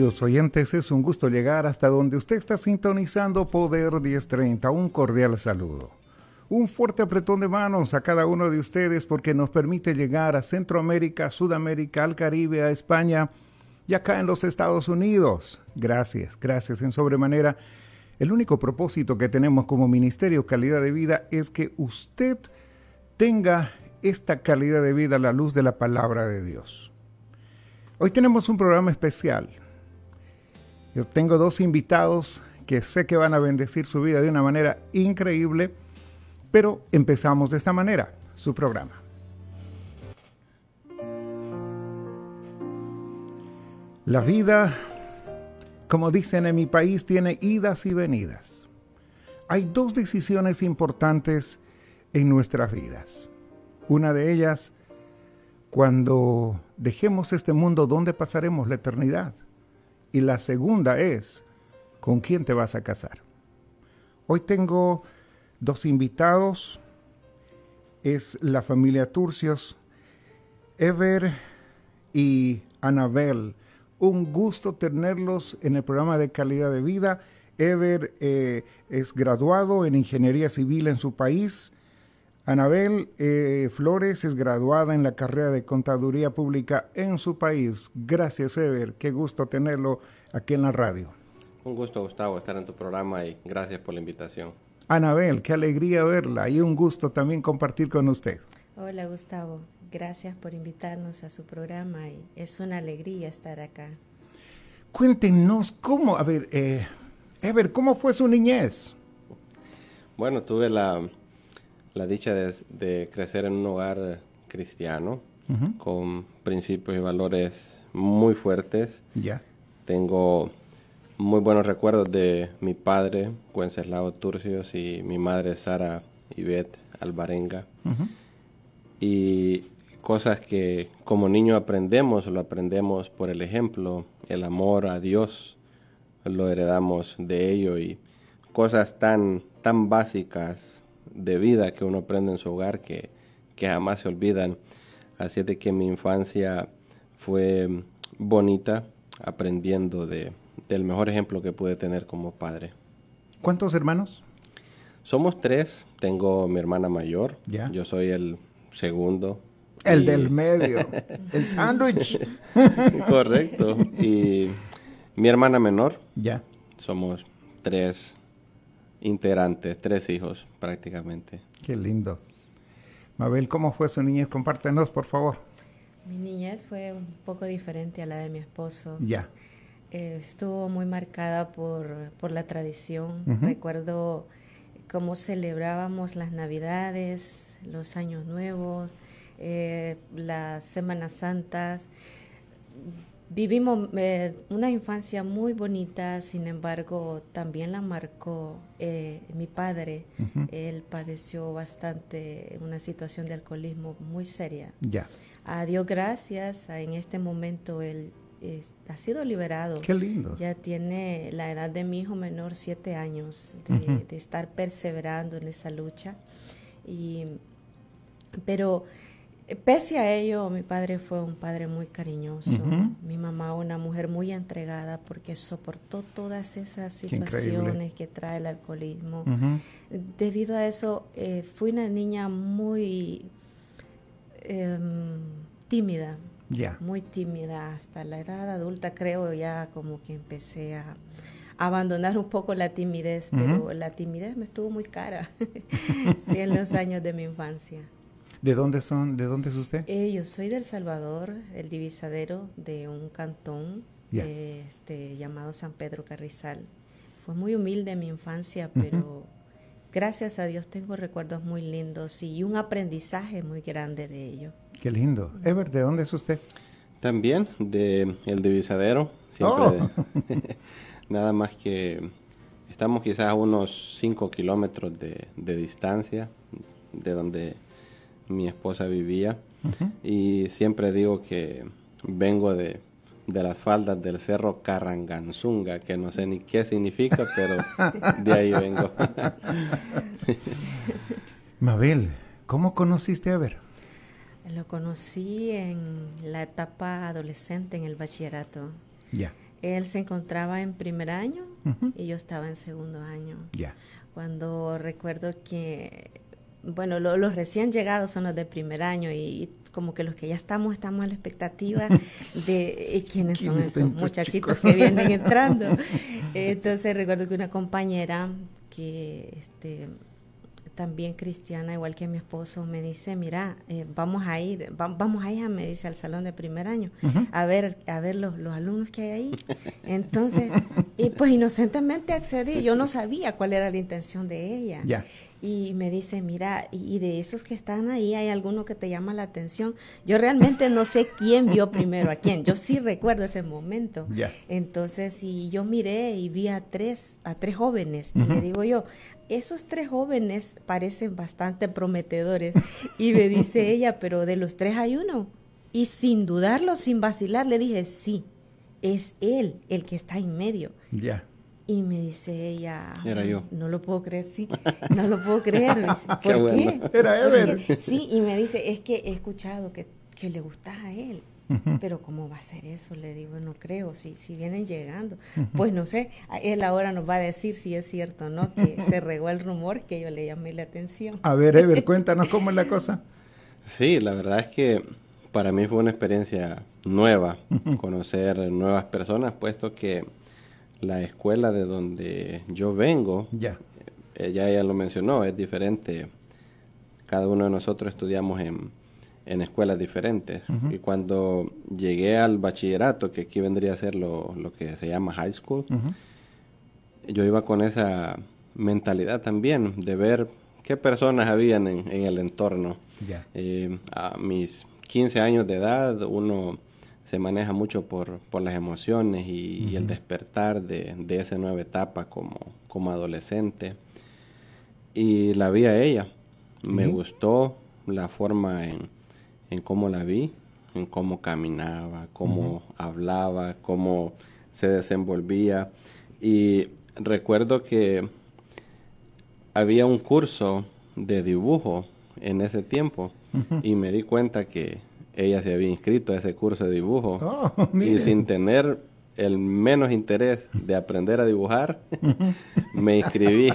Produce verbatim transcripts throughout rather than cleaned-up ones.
Queridos oyentes, es un gusto llegar hasta donde usted está sintonizando Poder diez treinta. Un cordial saludo. Un fuerte apretón de manos a cada uno de ustedes porque nos permite llegar a Centroamérica, Sudamérica, al Caribe, a España y acá en los Estados Unidos. Gracias, gracias en sobremanera. El único propósito que tenemos como Ministerio Calidad de Vida es que usted tenga esta calidad de vida a la luz de la palabra de Dios. Hoy tenemos un programa especial. Yo tengo dos invitados que sé que van a bendecir su vida de una manera increíble, pero empezamos de esta manera, su programa. La vida, como dicen en mi país, tiene idas y venidas. Hay dos decisiones importantes en nuestras vidas. Una de ellas, cuando dejemos este mundo, ¿dónde pasaremos la eternidad? Y la segunda es, ¿con quién te vas a casar? Hoy tengo dos invitados, es la familia Turcios, Ever y Anabel. Un gusto tenerlos en el programa de Calidad de Vida. Ever eh, es graduado en Ingeniería Civil en su país. Anabel eh, Flores es graduada en la carrera de Contaduría Pública en su país. Gracias, Ever. Qué gusto tenerlo aquí en la radio. Un gusto, Gustavo, estar en tu programa y gracias por la invitación. Anabel, qué alegría verla y un gusto también compartir con usted. Hola, Gustavo. Gracias por invitarnos a su programa y es una alegría estar acá. Cuéntenos cómo, a ver, eh, Ever, ¿cómo fue su niñez? Bueno, tuve la... la dicha de, de crecer en un hogar cristiano, uh-huh. con principios y valores muy fuertes. Yeah. Tengo muy buenos recuerdos de mi padre, Wenceslao Turcios, y mi madre, Sara Ivette Alvarenga. Uh-huh. Y cosas que como niño aprendemos, lo aprendemos por el ejemplo, el amor a Dios, lo heredamos de ello, y cosas tan, tan básicas de vida que uno aprende en su hogar que, que jamás se olvidan. Así es de que mi infancia fue bonita, aprendiendo de, del mejor ejemplo que pude tener como padre. ¿Cuántos hermanos? Somos tres. Tengo mi hermana mayor. ¿Ya? Yo soy el segundo. El y... del medio. El sándwich. Correcto. Y mi hermana menor. Ya. Somos tres integrantes, tres hijos prácticamente. Qué lindo. Mabel, ¿cómo fue su niñez? Compártenos, por favor. Mi niñez fue un poco diferente a la de mi esposo. Ya. Eh, estuvo muy marcada por, por la tradición. Uh-huh. Recuerdo cómo celebrábamos las Navidades, los Años Nuevos, eh, las Semanas Santas. Vivimos eh, una infancia muy bonita, sin embargo, también la marcó eh, mi padre. Uh-huh. Él padeció bastante una situación de alcoholismo muy seria. Ya. A Dios gracias, en este momento él eh, ha sido liberado. Qué lindo. Ya tiene la edad de mi hijo menor, siete años, de, uh-huh. de estar perseverando en esa lucha. Y, pero... pese a ello, mi padre fue un padre muy cariñoso. Uh-huh. Mi mamá una mujer muy entregada porque soportó todas esas situaciones que trae el alcoholismo. Uh-huh. Debido a eso, eh, fui una niña muy eh, tímida. Yeah. Muy tímida. Hasta la edad adulta creo ya como que empecé a abandonar un poco la timidez, uh-huh. pero la timidez me estuvo muy cara sí, en los años de mi infancia. ¿De dónde son? ¿De dónde es usted? Eh, yo soy del Salvador, el divisadero de un cantón yeah. eh, este, llamado San Pedro Carrizal. Fue muy humilde mi infancia, pero uh-huh. gracias a Dios tengo recuerdos muy lindos y un aprendizaje muy grande de ello. Qué lindo. Ever, ¿de dónde es usted? También de el divisadero. Siempre oh. de, nada más que estamos quizás a unos cinco kilómetros de, de distancia de donde mi esposa vivía. Uh-huh. Y siempre digo que vengo de, de las faldas del cerro Carranganzunga, que no sé ni qué significa, pero de ahí vengo. Mabel, ¿cómo conociste a Ever? Lo conocí en la etapa adolescente, en el bachillerato. Ya. Yeah. él se encontraba en primer año uh-huh. y yo estaba en segundo año. Ya. Yeah. Cuando recuerdo que, bueno, lo, los recién llegados son los de primer año y, y como que los que ya estamos, estamos a la expectativa de eh, quiénes son esos muchachitos chicos? que vienen entrando. Entonces recuerdo que una compañera que este, también cristiana, igual que mi esposo, me dice, mira, eh, vamos a ir, va, vamos a ir, me dice, al salón de primer año, uh-huh. a ver, a ver los, los alumnos que hay ahí. Entonces, y pues inocentemente accedí, yo no sabía cuál era la intención de ella. Ya. Yeah. Y me dice, mira, y, y de esos que están ahí, ¿hay alguno que te llama la atención? Yo realmente no sé quién vio primero a quién, yo sí recuerdo ese momento. Yeah. Entonces, y yo miré y vi a tres, a tres jóvenes, uh-huh. y le digo yo, esos tres jóvenes parecen bastante prometedores. Y me dice ella, pero de los tres hay uno. Y sin dudarlo, sin vacilar, le dije, sí, es él el que está en medio. Ya. Yeah. Y me dice ella, era yo. No lo puedo creer, sí, no lo puedo creer. Me dice, ¿por qué? Bueno. Era Ever. Porque, sí, y me dice, es que he escuchado que, que le gustas a él. Uh-huh. Pero ¿cómo va a ser eso? Le digo, no creo, si, si vienen llegando. Uh-huh. Pues no sé, él ahora nos va a decir si es cierto o no, que se regó el rumor que yo le llamé la atención. A ver, Ever, cuéntanos cómo es la cosa. Sí, la verdad es que para mí fue una experiencia nueva, uh-huh. conocer nuevas personas, puesto que la escuela de donde yo vengo, ya. Eh, ya ella lo mencionó, es diferente. Cada uno de nosotros estudiamos en, en escuelas diferentes. Uh-huh. Y cuando llegué al bachillerato, que aquí vendría a ser lo, lo que se llama high school, uh-huh. yo iba con esa mentalidad también de ver qué personas habían en, en el entorno. Yeah. Eh, a mis quince años de edad, uno se maneja mucho por, por las emociones y, uh-huh. y el despertar de, de esa nueva etapa como, como adolescente. Y la vi a ella. Uh-huh. Me gustó la forma en, en cómo la vi, en cómo caminaba, cómo uh-huh. hablaba, cómo se desenvolvía. Y recuerdo que había un curso de dibujo en ese tiempo uh-huh. y me di cuenta que ella se había inscrito a ese curso de dibujo oh, y sin tener el menos interés de aprender a dibujar, me inscribí,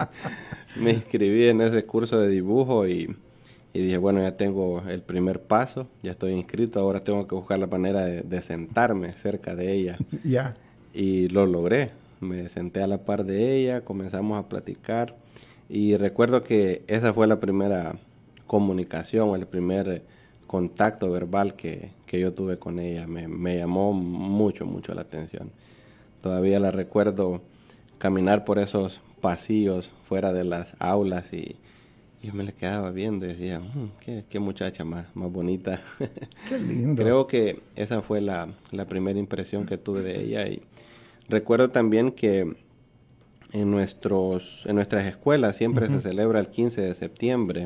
me inscribí en ese curso de dibujo y, y dije, bueno, ya tengo el primer paso, ya estoy inscrito, ahora tengo que buscar la manera de, de sentarme cerca de ella. Yeah. Y lo logré, me senté a la par de ella, comenzamos a platicar y recuerdo que esa fue la primera comunicación, el primer contacto verbal que, que yo tuve con ella. Me, me llamó mucho, mucho la atención. Todavía la recuerdo caminar por esos pasillos fuera de las aulas y yo me la quedaba viendo y decía, mmm, qué, qué muchacha más, más bonita. Qué lindo. Creo que esa fue la, la primera impresión que tuve de ella. Y recuerdo también que en, nuestros, en nuestras escuelas siempre uh-huh. se celebra el quince de septiembre.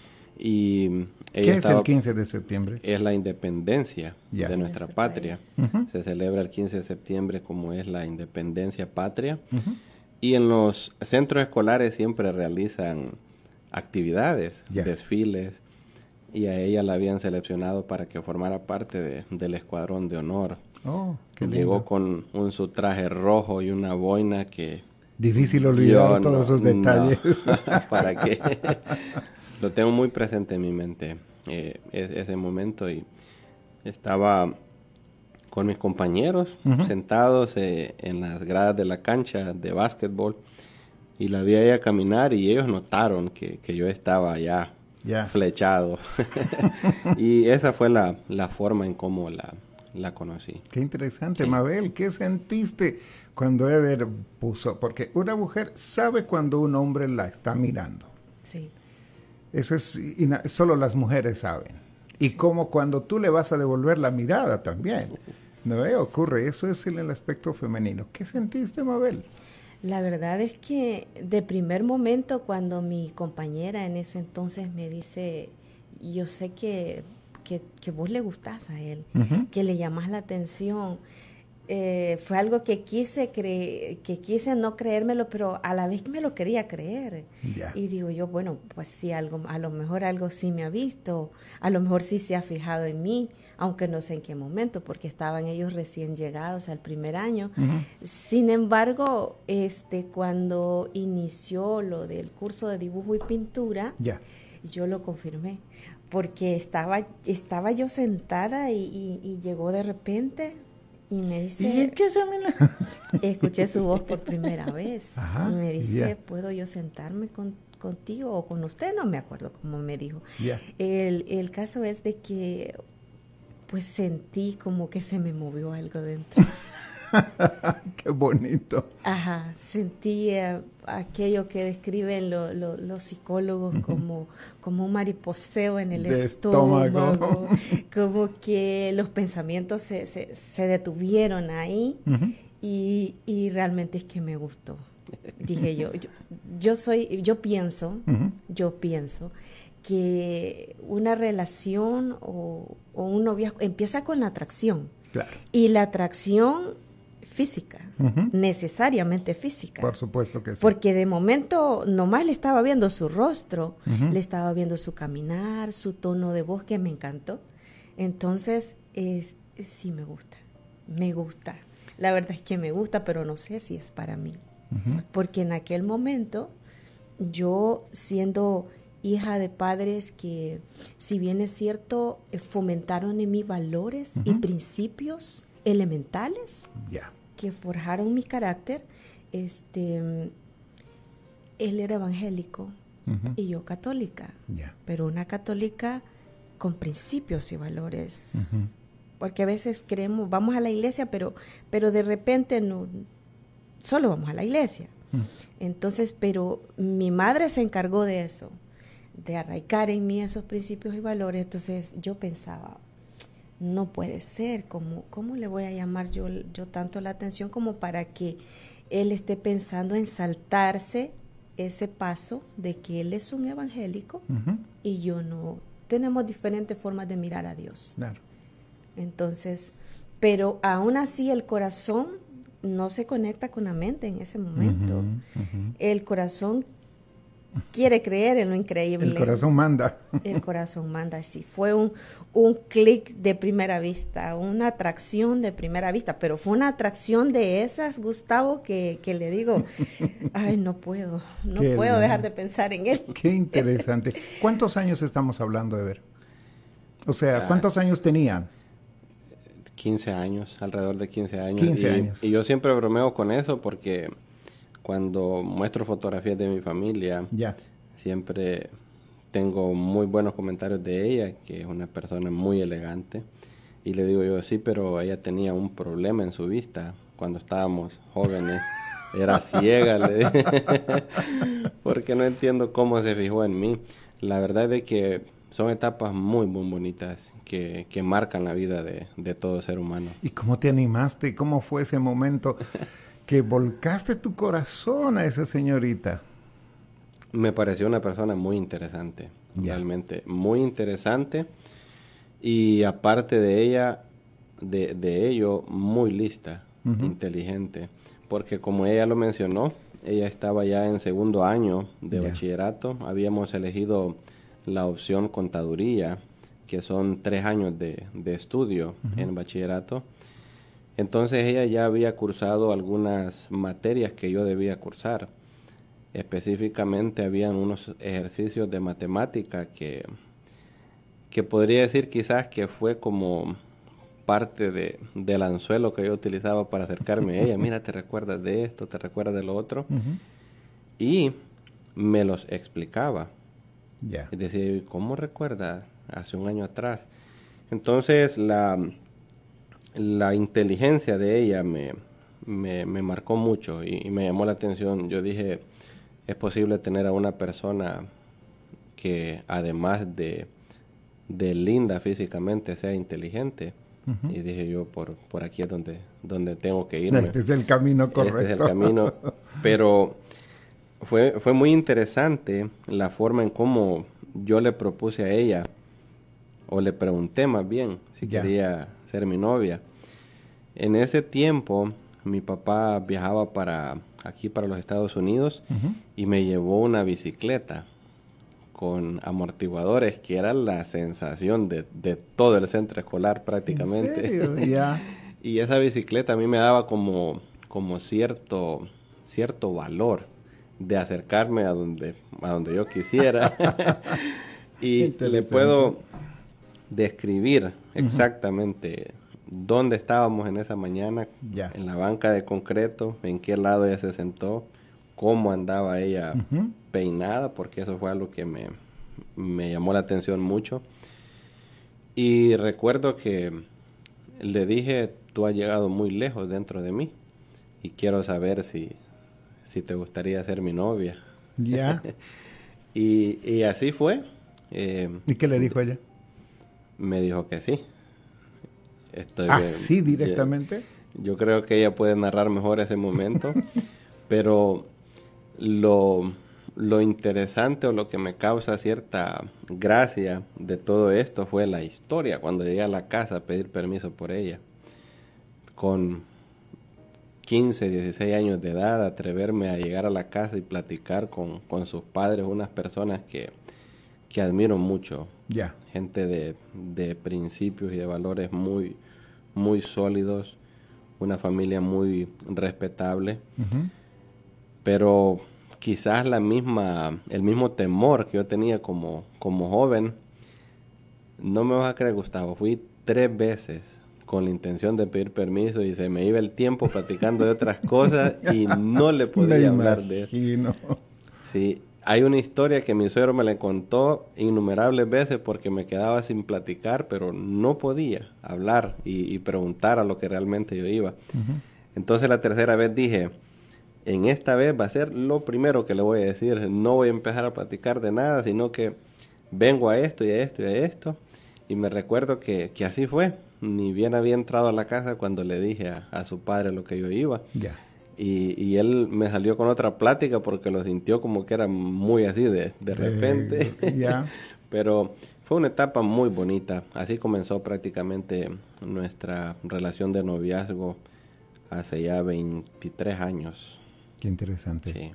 Y ella ¿Qué estaba, es el quince de septiembre? Es la independencia yeah. de nuestra Nuestro patria. Uh-huh. Se celebra el quince de septiembre como es la independencia patria. Uh-huh. Y en los centros escolares siempre realizan actividades, yeah. desfiles. Y a ella la habían seleccionado para que formara parte de, del escuadrón de honor. Oh, qué lindo. Llegó con un su traje rojo y una boina que... Difícil olvidar todos no, esos detalles. No. ¿Para qué? Lo tengo muy presente en mi mente, eh, ese momento, y estaba con mis compañeros uh-huh. sentados eh, en las gradas de la cancha de básquetbol y la vi a ella caminar y ellos notaron que, que yo estaba ya yeah. flechado. Y esa fue la, la forma en cómo la, la conocí. Qué interesante, sí. Mabel, ¿qué sentiste cuando Ever puso? Porque una mujer sabe cuando un hombre la está mirando. Sí. Eso es, solo las mujeres saben. Y sí. como cuando tú le vas a devolver la mirada también. ¿No eh? Ocurre, eso es en el aspecto femenino. ¿Qué sentiste, Mabel? La verdad es que de primer momento cuando mi compañera en ese entonces me dice, yo sé que, que, que vos le gustás a él, uh-huh. que le llamás la atención, eh, fue algo que quise cre que quise no creérmelo, pero a la vez me lo quería creer. Yeah. Y digo yo, bueno, pues sí, algo, a lo mejor algo sí me ha visto, a lo mejor sí se ha fijado en mí, aunque no sé en qué momento, porque estaban ellos recién llegados al primer año. Uh-huh. Sin embargo, este, cuando inició lo del curso de dibujo y pintura, yeah. yo lo confirmé, porque estaba, estaba yo sentada y, y, y llegó de repente y me dice, ¿y qué se me la... escuché su voz por primera vez. Ajá, y me dice, yeah. ¿puedo yo sentarme con, contigo o con usted? No me acuerdo cómo me dijo. Yeah. El, el caso es de que pues sentí como que se me movió algo dentro. Qué bonito. Ajá, sentí uh, aquello que describen lo, lo, los psicólogos uh-huh. como, como un mariposeo en el de estómago, estómago. Como que los pensamientos se, se, se detuvieron ahí uh-huh. y, y realmente es que me gustó. Dije yo, yo, yo soy, yo pienso, uh-huh. yo pienso que una relación o, o un noviazgo empieza con la atracción. Claro. Y la atracción física, uh-huh. necesariamente física. Por supuesto que sí. Porque de momento nomás le estaba viendo su rostro, uh-huh. le estaba viendo su caminar, su tono de voz que me encantó. Entonces, es, es, sí me gusta, me gusta. La verdad es que me gusta, pero no sé si es para mí. Uh-huh. Porque en aquel momento, yo siendo hija de padres que, si bien es cierto, fomentaron en mí valores uh-huh. y principios elementales yeah. que forjaron mi carácter, este, él era evangélico uh-huh. y yo católica, yeah. pero una católica con principios y valores, uh-huh. porque a veces creemos, vamos a la iglesia, pero, pero de repente no, solo vamos a la iglesia. Uh-huh. Entonces, pero mi madre se encargó de eso, de arraigar en mí esos principios y valores. Entonces yo pensaba, no puede ser, ¿cómo, cómo le voy a llamar yo, yo tanto la atención como para que él esté pensando en saltarse ese paso de que él es un evangélico uh-huh. y yo no? Tenemos diferentes formas de mirar a Dios. Claro. Entonces, pero aún así el corazón no se conecta con la mente en ese momento. Uh-huh, uh-huh. El corazón quiere creer en lo increíble. El corazón manda. El corazón manda, sí. Fue un, un clic de primera vista, una atracción de primera vista, pero fue una atracción de esas, Gustavo, que, que le digo, ay, no puedo, no Qué puedo bien. dejar de pensar en él. Qué interesante. ¿Cuántos años estamos hablando, Ever? O sea, ¿cuántos ah, años tenían? quince años, alrededor de quince años. quince y, años. Y yo siempre bromeo con eso porque cuando muestro fotografías de mi familia, yeah. siempre tengo muy buenos comentarios de ella, que es una persona muy elegante. Y le digo yo, sí, pero ella tenía un problema en su vista cuando estábamos jóvenes. Era ciega, le dije, porque no entiendo cómo se fijó en mí. La verdad es que son etapas muy, muy bonitas que, que marcan la vida de, de todo ser humano. ¿Y cómo te animaste? ¿Cómo fue ese momento que volcaste tu corazón a esa señorita? Me pareció una persona muy interesante, yeah. realmente muy interesante, y aparte de ella, de, de ello, muy lista, uh-huh. inteligente, porque como ella lo mencionó, ella estaba ya en segundo año de yeah. bachillerato. Habíamos elegido la opción contaduría, que son tres años de, de estudio uh-huh. en bachillerato. Entonces ella ya había cursado algunas materias que yo debía cursar. Específicamente habían unos ejercicios de matemática que, que podría decir quizás que fue como parte de, del anzuelo que yo utilizaba para acercarme a ella. Mira, te recuerdas de esto, te recuerdas de lo otro. Uh-huh. Y me los explicaba. Yeah. Es decir, ¿cómo recuerdas hace un año atrás? Entonces la... La inteligencia de ella me, me, me marcó mucho y, y me llamó la atención. Yo dije, es posible tener a una persona que además de, de linda físicamente sea inteligente. Uh-huh. Y dije yo, por, por aquí es donde, donde tengo que irme. Este es el camino correcto. Este es el camino. Pero fue, fue muy interesante la forma en cómo yo le propuse a ella, o le pregunté más bien, si yeah. quería ser mi novia. En ese tiempo, mi papá viajaba para aquí, para los Estados Unidos, uh-huh. y me llevó una bicicleta con amortiguadores, que era la sensación de, de todo el centro escolar prácticamente. ¿En serio? Yeah. Y esa bicicleta a mí me daba como, como cierto, cierto valor de acercarme a donde, a donde yo quisiera. Y le puedo describir exactamente uh-huh. dónde estábamos en esa mañana, yeah. en la banca de concreto, en qué lado ella se sentó, cómo andaba ella uh-huh. peinada, porque eso fue algo que me, me llamó la atención mucho. Y recuerdo que le dije, tú has llegado muy lejos dentro de mí y quiero saber si, si te gustaría ser mi novia. Ya. Yeah. y, y así fue. Eh, ¿Y qué le dijo ella? Me dijo que sí. Estoy ¿Ah, bien. sí, directamente? Yo, yo creo que ella puede narrar mejor ese momento, pero lo, lo interesante o lo que me causa cierta gracia de todo esto fue la historia, cuando llegué a la casa a pedir permiso por ella. Con quince, dieciséis años de edad, atreverme a llegar a la casa y platicar con, con sus padres, unas personas que, que admiro mucho. Yeah. Gente de, de principios y de valores muy, muy sólidos, una familia muy respetable, uh-huh. pero quizás la misma, el mismo temor que yo tenía como, como joven. No me vas a creer, Gustavo, fui tres veces con la intención de pedir permiso y se me iba el tiempo platicando de otras cosas y no le podía hablar de eso. Sí, hay una historia que mi suegro me la contó innumerables veces porque me quedaba sin platicar, pero no podía hablar y, y preguntar a lo que realmente yo iba. Uh-huh. Entonces la tercera vez dije, en esta vez va a ser lo primero que le voy a decir, no voy a empezar a platicar de nada, sino que vengo a esto y a esto y a esto. Y me recuerdo que, que así fue. Ni bien había entrado a la casa cuando le dije a, a su padre lo que yo iba. Yeah. Y, y él me salió con otra plática porque lo sintió como que era muy así de, de repente. Eh, yeah. Pero fue una etapa muy bonita. Así comenzó prácticamente nuestra relación de noviazgo hace ya veintitrés años. Qué interesante. Sí.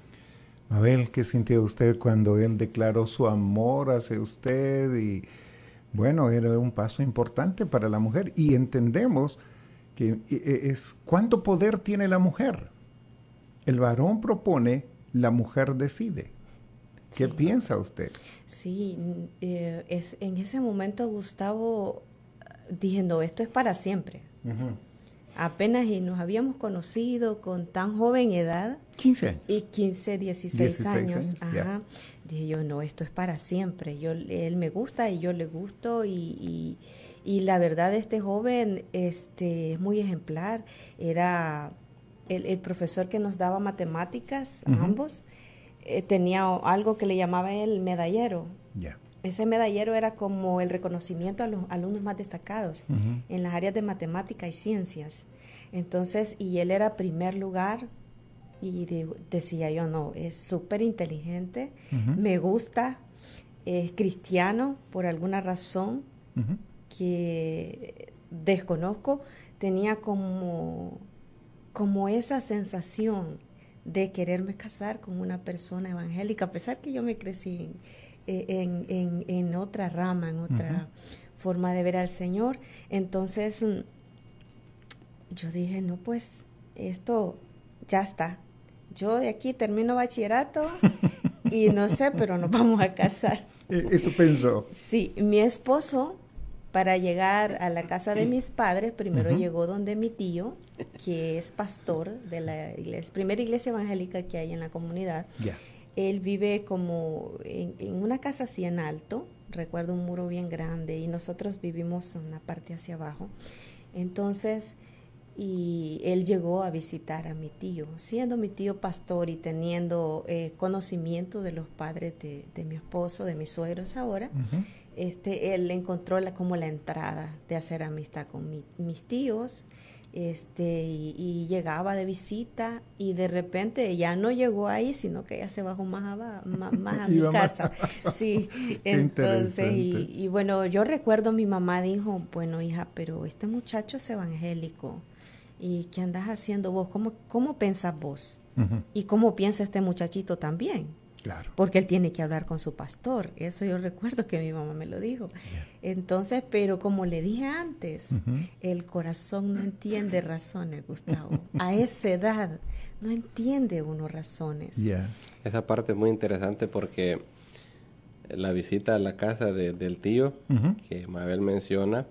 Mabel, ¿qué sintió usted cuando él declaró su amor hacia usted? Y bueno, era un paso importante para la mujer. Y entendemos que es cuánto poder tiene la mujer. El varón propone, la mujer decide. ¿Qué sí. piensa usted? Sí, eh, es, en ese momento Gustavo dije, no, esto es para siempre. Uh-huh. Apenas y nos habíamos conocido con tan joven edad. quince años. Y quince, dieciséis, dieciséis años. años. Ajá. Yeah. Dije yo, no, esto es para siempre. Yo, él me gusta y yo le gusto. Y, y, y la verdad, este joven este, es muy ejemplar. Era el, el profesor que nos daba matemáticas, uh-huh. a ambos. Eh, tenía algo que le llamaba el medallero. Yeah. Ese medallero era como el reconocimiento a los alumnos más destacados uh-huh. en las áreas de matemática y ciencias. Entonces, y él era primer lugar y de, decía yo, no, es súper inteligente, uh-huh. me gusta, es cristiano por alguna razón uh-huh. que desconozco, tenía como, como esa sensación de quererme casar con una persona evangélica, a pesar que yo me crecí En, en, en otra rama, en otra uh-huh. forma de ver al Señor. Entonces yo dije, no, pues esto ya está. Yo de aquí termino bachillerato y no sé, pero nos vamos a casar. Eso pensó. Sí, mi esposo, para llegar a la casa de mis padres, primero uh-huh. llegó donde mi tío, que es pastor de la iglesia, primera iglesia evangélica que hay en la comunidad. Ya. Yeah. Él vive como en, en una casa así en alto, recuerdo un muro bien grande, y nosotros vivimos en una parte hacia abajo. Entonces, y él llegó a visitar a mi tío, siendo mi tío pastor y teniendo eh, conocimiento de los padres de, de mi esposo, de mis suegros ahora. Uh-huh. Este, él encontró la, como la entrada de hacer amistad con mi, mis tíos. Este y, y llegaba de visita y de repente ya no llegó ahí, sino que ya se bajó más a, más, más a mi casa. Más. Sí, entonces, y, y bueno, yo recuerdo mi mamá dijo, bueno hija, pero este muchacho es evangélico, ¿Y qué andas haciendo vos? ¿Cómo, cómo pensás vos? Ujú. ¿Y cómo piensa este muchachito también? Claro. Porque él tiene que hablar con su pastor. Eso yo recuerdo que mi mamá me lo dijo. Yeah. Entonces, pero como le dije antes, Ujú. el corazón no entiende razones, Gustavo. A esa edad no entiende uno razones. Yeah. Esa parte es muy interesante porque la visita a la casa de- del tío, Ujú. que Mabel menciona,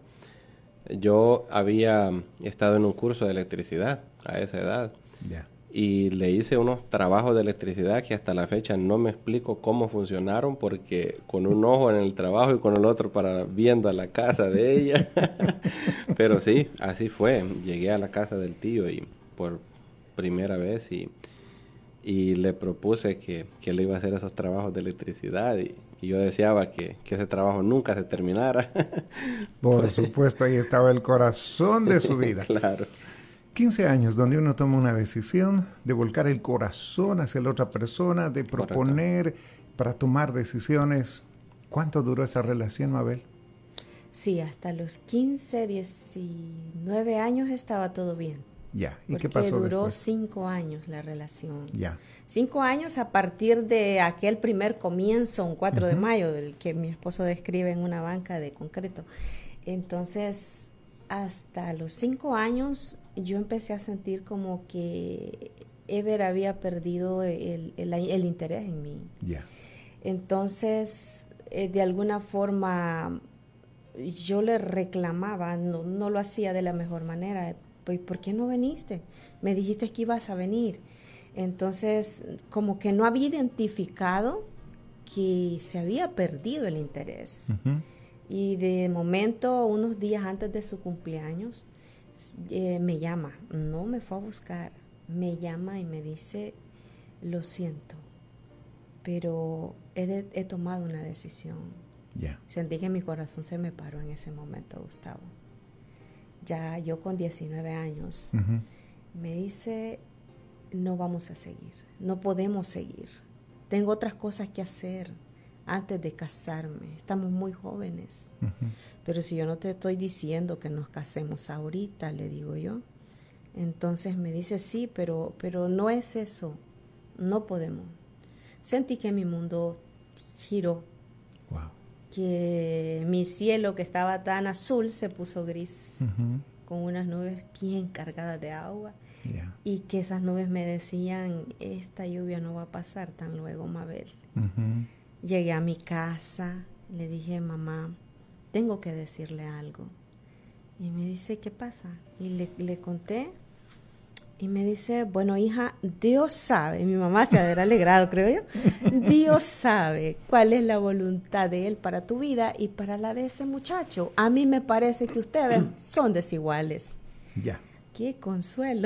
yo había estado en un curso de electricidad a esa edad. Yeah. Y le hice unos trabajos de electricidad que hasta la fecha no me explico cómo funcionaron, porque con un ojo en el trabajo y con el otro para viendo a la casa de ella. Pero sí, así fue. Llegué a la casa del tío y por primera vez y, y le propuse que, que le iba a hacer esos trabajos de electricidad y, y yo deseaba que, que ese trabajo nunca se terminara. Por supuesto, ahí estaba el corazón de su vida. Claro. quince años donde uno toma una decisión de volcar el corazón hacia la otra persona, de proponer, correcto, para tomar decisiones. ¿Cuánto duró esa relación, Mabel? Sí, hasta los quince, diecinueve años estaba todo bien. Ya, ¿y porque qué pasó duró después? cinco años la relación. Ya. Cinco años a partir de aquel primer comienzo, un cuatro de mayo, del que mi esposo describe en una banca de concreto. Entonces, hasta los cinco años, yo empecé a sentir como que Ever había perdido el, el, el interés en mí. Ya. Entonces, eh, de alguna forma, yo le reclamaba, no, no lo hacía de la mejor manera. Pues, ¿por qué no viniste? Me dijiste que ibas a venir. Entonces, como que no había identificado que se había perdido el interés. Uh-huh. Y de momento, unos días antes de su cumpleaños, eh, me llama, no me fue a buscar, me llama y me dice, lo siento, pero he, de, he tomado una decisión. Yeah. Sentí que mi corazón se me paró en ese momento, Gustavo. Ya yo con diecinueve años, uh-huh, me dice, no vamos a seguir, no podemos seguir. Tengo otras cosas que hacer antes de casarme. Estamos muy jóvenes. Uh-huh. Pero si yo no te estoy diciendo que nos casemos ahorita, le digo yo. Entonces me dice, sí, pero, pero no es eso. No podemos. Sentí que mi mundo giró. Wow. Que mi cielo, que estaba tan azul, se puso gris, uh-huh, con unas nubes bien cargadas de agua. Yeah. Y que esas nubes me decían, esta lluvia no va a pasar tan luego, Mabel. Uh-huh. Llegué a mi casa, le dije, mamá, tengo que decirle algo. Y me dice, ¿qué pasa? Y le, le conté, y me dice, bueno, hija, Dios sabe, mi mamá se habrá alegrado, creo yo, Dios sabe cuál es la voluntad de Él para tu vida y para la de ese muchacho. A mí me parece que ustedes son desiguales. Ya. Yeah. ¡Qué consuelo!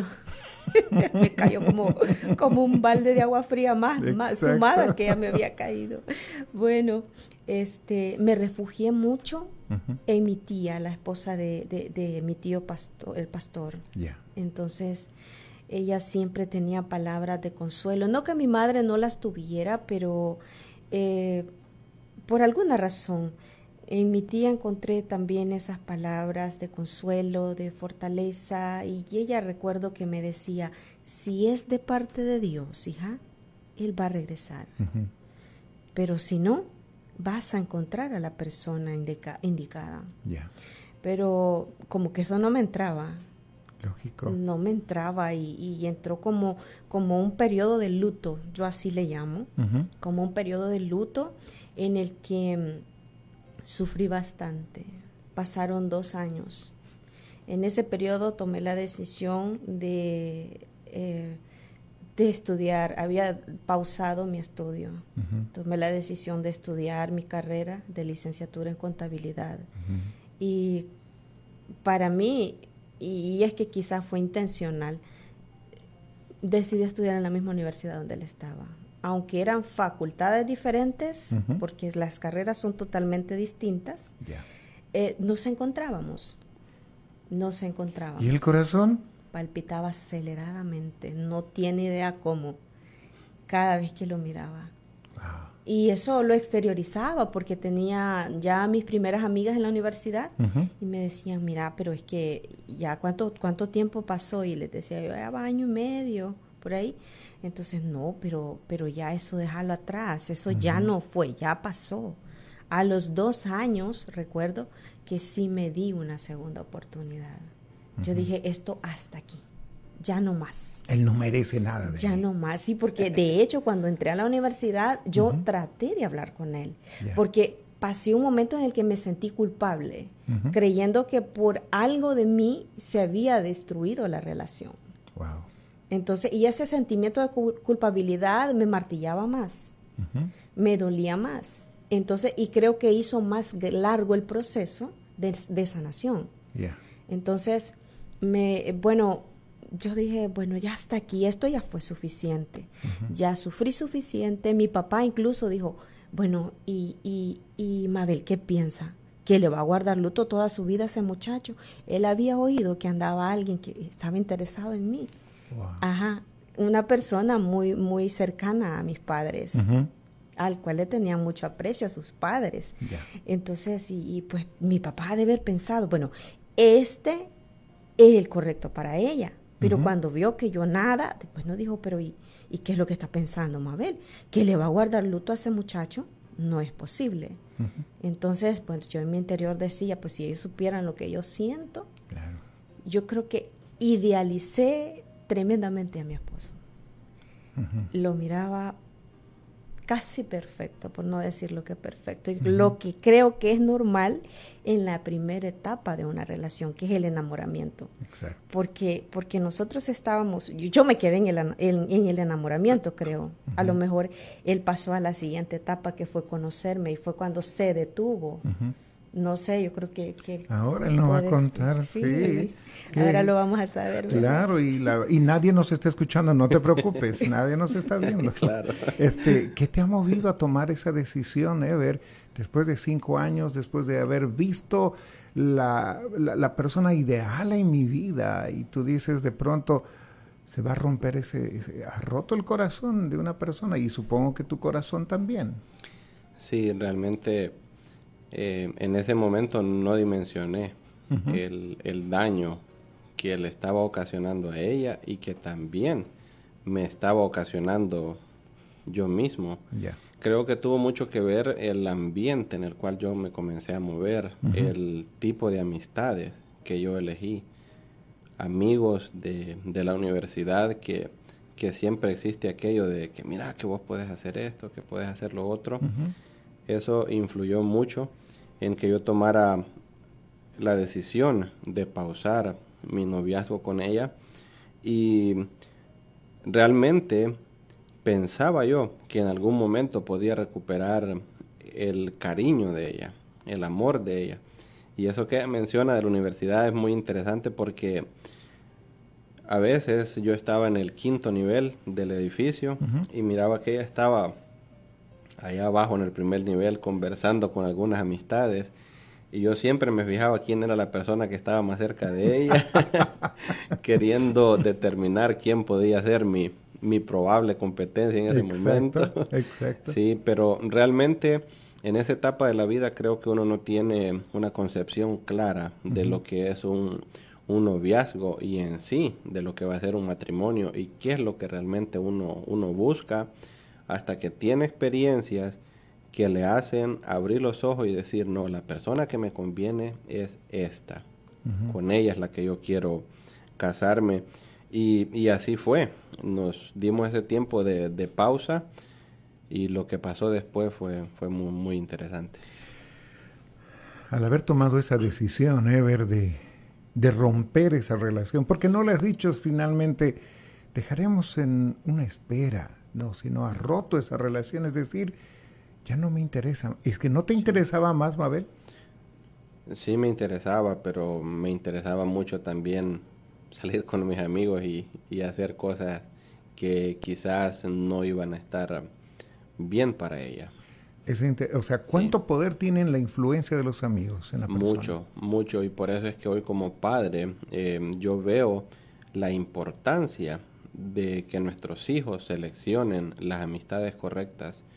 Me cayó como, como un balde de agua fría más, más sumado al que ya me había caído. Bueno, este, me refugié mucho uh-huh, en mi tía, la esposa de, de, de mi tío pastor, el pastor. Yeah. Entonces, ella siempre tenía palabras de consuelo. No que mi madre no las tuviera, pero eh, por alguna razón, en mi tía encontré también esas palabras de consuelo, de fortaleza, y ella recuerdo que me decía, si es de parte de Dios, hija, Él va a regresar. Uh-huh. Pero si no, vas a encontrar a la persona indica- indicada. Yeah. Pero como que eso no me entraba. Lógico. No me entraba y, y entró como, como un periodo de luto, yo así le llamo, uh-huh, como un periodo de luto en el que sufrí bastante. Pasaron dos años. En ese periodo tomé la decisión de, eh, de estudiar. Había pausado mi estudio. Uh-huh. Tomé la decisión de estudiar mi carrera de licenciatura en contabilidad. Uh-huh. Y para mí, y es que quizás fue intencional, decidí estudiar en la misma universidad donde él estaba. Aunque eran facultades diferentes, uh-huh, porque las carreras son totalmente distintas, yeah, eh, nos encontrábamos, nos encontrábamos. ¿Y el corazón? Palpitaba aceleradamente, no tiene idea cómo, cada vez que lo miraba. Wow. Y eso lo exteriorizaba porque tenía ya mis primeras amigas en la universidad uh-huh. y me decían, mira, pero es que ya cuánto, cuánto tiempo pasó, y les decía yo, ya va año y medio, por ahí. Entonces, no, pero, pero ya eso déjalo atrás, eso uh-huh. ya no fue, ya pasó. A los dos años, recuerdo que sí me di una segunda oportunidad. Uh-huh. Yo dije, esto hasta aquí. Ya no más. Él no merece nada de Ya mí. no más, sí, porque de hecho cuando entré a la universidad yo uh-huh. traté de hablar con él, yeah. porque pasé un momento en el que me sentí culpable, uh-huh. creyendo que por algo de mí se había destruido la relación. Wow. Entonces, y ese sentimiento de culpabilidad me martillaba más, uh-huh. me dolía más. Entonces, y creo que hizo más largo el proceso de, de sanación. Yeah. Entonces, me, bueno... yo dije, bueno, ya hasta aquí, esto ya fue suficiente, uh-huh. ya sufrí suficiente. Mi papá incluso dijo, bueno, y, y, y Mabel, ¿qué piensa? ¿Que le va a guardar luto toda su vida a ese muchacho? Él había oído que andaba alguien que estaba interesado en mí. Wow. Ajá, una persona muy, muy cercana a mis padres, uh-huh. al cual le tenían mucho aprecio a sus padres. Yeah. Entonces, y, y pues mi papá ha de haber pensado, bueno, este es el correcto para ella. Pero uh-huh. cuando vio que yo nada, después nos dijo, pero ¿y, ¿y qué es lo que está pensando Mabel? ¿Que le va a guardar luto a ese muchacho? No es posible. Uh-huh. Entonces, pues yo en mi interior decía, pues si ellos supieran lo que yo siento, claro. yo creo que idealicé tremendamente a mi esposo. Uh-huh. Lo miraba casi perfecto, por no decir lo que perfecto, y uh-huh. lo que creo que es normal en la primera etapa de una relación, que es el enamoramiento. Exacto. Porque, porque nosotros estábamos, yo, yo me quedé en el, en, en el enamoramiento, creo. Uh-huh. A lo mejor él pasó a la siguiente etapa, que fue conocerme, y fue cuando se detuvo. Uh-huh. No sé, yo creo que... que ahora él nos va a contar, sí. sí que, ahora lo vamos a saber. Claro, y, la, y nadie nos está escuchando, no te preocupes, nadie nos está viendo. Claro. Este, ¿qué te ha movido a tomar esa decisión, Ever, después de cinco años, después de haber visto la, la, la persona ideal en mi vida? Y tú dices, de pronto, se va a romper ese, ese... ha roto el corazón de una persona, y supongo que tu corazón también. Sí, realmente... Eh, en ese momento no dimensioné uh-huh. el, el daño que le estaba ocasionando a ella y que también me estaba ocasionando yo mismo. Yeah. Creo que tuvo mucho que ver el ambiente en el cual yo me comencé a mover, uh-huh. el tipo de amistades que yo elegí, amigos de, de la universidad que, que siempre existe aquello de que mira que vos puedes hacer esto, que puedes hacer lo otro. Uh-huh. Eso influyó mucho en que yo tomara la decisión de pausar mi noviazgo con ella, y realmente pensaba yo que en algún momento podía recuperar el cariño de ella, el amor de ella. Y eso que menciona de la universidad es muy interesante, porque a veces yo estaba en el quinto nivel del edificio uh-huh. y miraba que ella estaba allá abajo en el primer nivel conversando con algunas amistades, y yo siempre me fijaba quién era la persona que estaba más cerca de ella, queriendo determinar quién podía ser mi, mi probable competencia en ese exacto, momento. Exacto. Sí, pero realmente en esa etapa de la vida creo que uno no tiene una concepción clara de uh-huh. lo que es un, un noviazgo, y en sí de lo que va a ser un matrimonio, y qué es lo que realmente uno, uno busca, hasta que tiene experiencias que le hacen abrir los ojos y decir, no, la persona que me conviene es esta. Uh-huh. Con ella es la que yo quiero casarme. Y, y así fue. Nos dimos ese tiempo de, de pausa, y lo que pasó después fue, fue muy, muy interesante. Al haber tomado esa decisión, Ever, de, de romper esa relación, porque no le has dicho finalmente, dejaremos en una espera. No, sino ha roto esa relación, es decir, ya no me interesa. ¿Es que no te interesaba más, Mabel? Sí me interesaba, pero me interesaba mucho también salir con mis amigos y, y hacer cosas que quizás no iban a estar bien para ella. Es inter- o sea, ¿cuánto sí. poder tienen la influencia de los amigos en la persona? Mucho, mucho, y por eso es que hoy como padre eh, yo veo la importancia de que nuestros hijos seleccionen las amistades correctas,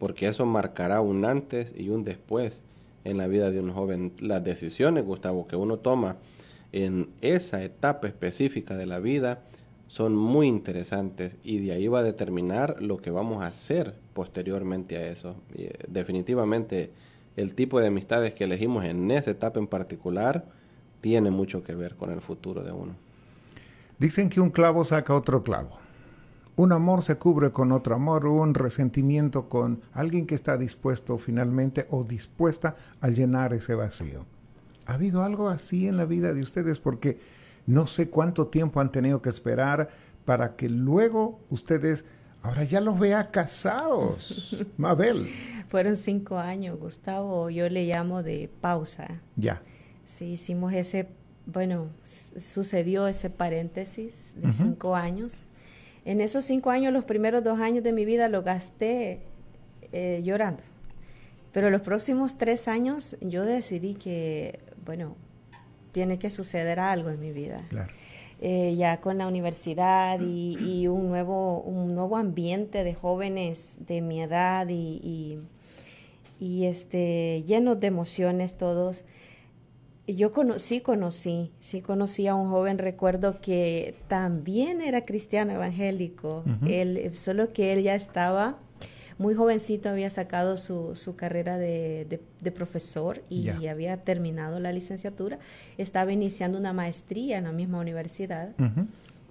porque eso marcará un antes y un después en la vida de un joven. Las decisiones, Gustavo, que uno toma en esa etapa específica de la vida son muy interesantes y de ahí va a determinar lo que vamos a hacer posteriormente a eso. Y, eh, definitivamente el tipo de amistades que elegimos en esa etapa en particular tiene mucho que ver con el futuro de uno. Dicen que un clavo saca otro clavo. Un amor se cubre con otro amor, un resentimiento con alguien que está dispuesto finalmente o dispuesta a llenar ese vacío. ¿Ha habido algo así en la vida de ustedes? Porque no sé cuánto tiempo han tenido que esperar para que luego ustedes ahora ya los vea casados. Mabel. Fueron cinco años, Gustavo. Yo le llamo de pausa. Ya. Sí, hicimos ese, bueno, sucedió ese paréntesis de uh-huh. cinco años. En esos cinco años, los primeros dos años de mi vida lo gasté eh, llorando. Pero los próximos tres años yo decidí que, bueno, tiene que suceder algo en mi vida. Claro. Eh, ya con la universidad y, y un nuevo un nuevo ambiente de jóvenes de mi edad y, y, y este llenos de emociones todos. Yo cono- sí conocí, sí conocí a un joven, recuerdo que también era cristiano evangélico, uh-huh. él, solo que él ya estaba muy jovencito, había sacado su, su carrera de, de, de profesor y yeah. había terminado la licenciatura, estaba iniciando una maestría en la misma universidad uh-huh.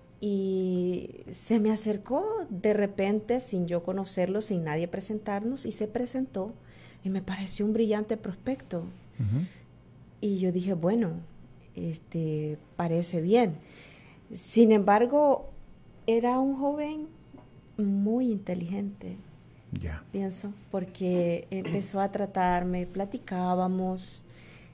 y se me acercó de repente sin yo conocerlo, sin nadie presentarnos, y se presentó y me pareció un brillante prospecto. Uh-huh. Y yo dije, bueno, este parece bien. Sin embargo, era un joven muy inteligente, yeah. pienso, porque empezó a tratarme, platicábamos,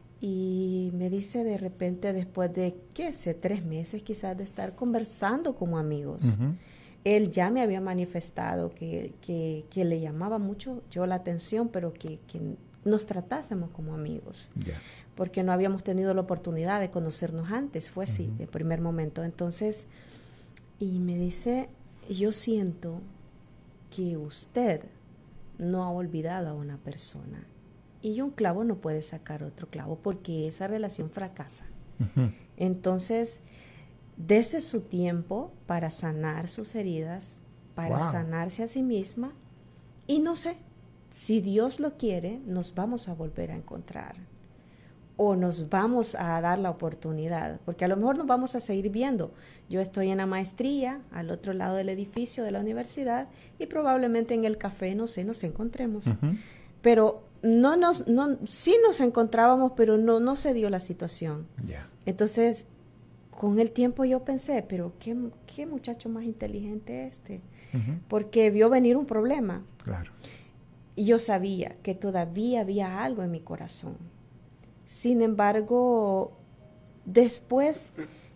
y me dice de repente, después de, qué sé, tres meses quizás de estar conversando como amigos, uh-huh. él ya me había manifestado que, que, que le llamaba mucho yo la atención, pero que, que nos tratásemos como amigos. Yeah. Porque no habíamos tenido la oportunidad de conocernos antes, fue así, uh-huh. de primer momento. Entonces, y me dice, yo siento que usted no ha olvidado a una persona. Y un clavo no puede sacar otro clavo porque esa relación fracasa. Uh-huh. Entonces, dese su tiempo para sanar sus heridas, para wow. sanarse a sí misma. Y no sé, si Dios lo quiere, nos vamos a volver a encontrar. O nos vamos a dar la oportunidad, porque a lo mejor nos vamos a seguir viendo. Yo estoy en la maestría, al otro lado del edificio de la universidad, y probablemente en el café, no sé, nos encontremos. Uh-huh. Pero no nos, no, sí nos encontrábamos, pero no, no se dio la situación. Yeah. Entonces, con el tiempo yo pensé, pero qué, qué muchacho más inteligente este, uh-huh. porque vio venir un problema. Claro. Y yo sabía que todavía había algo en mi corazón. Sin embargo, después,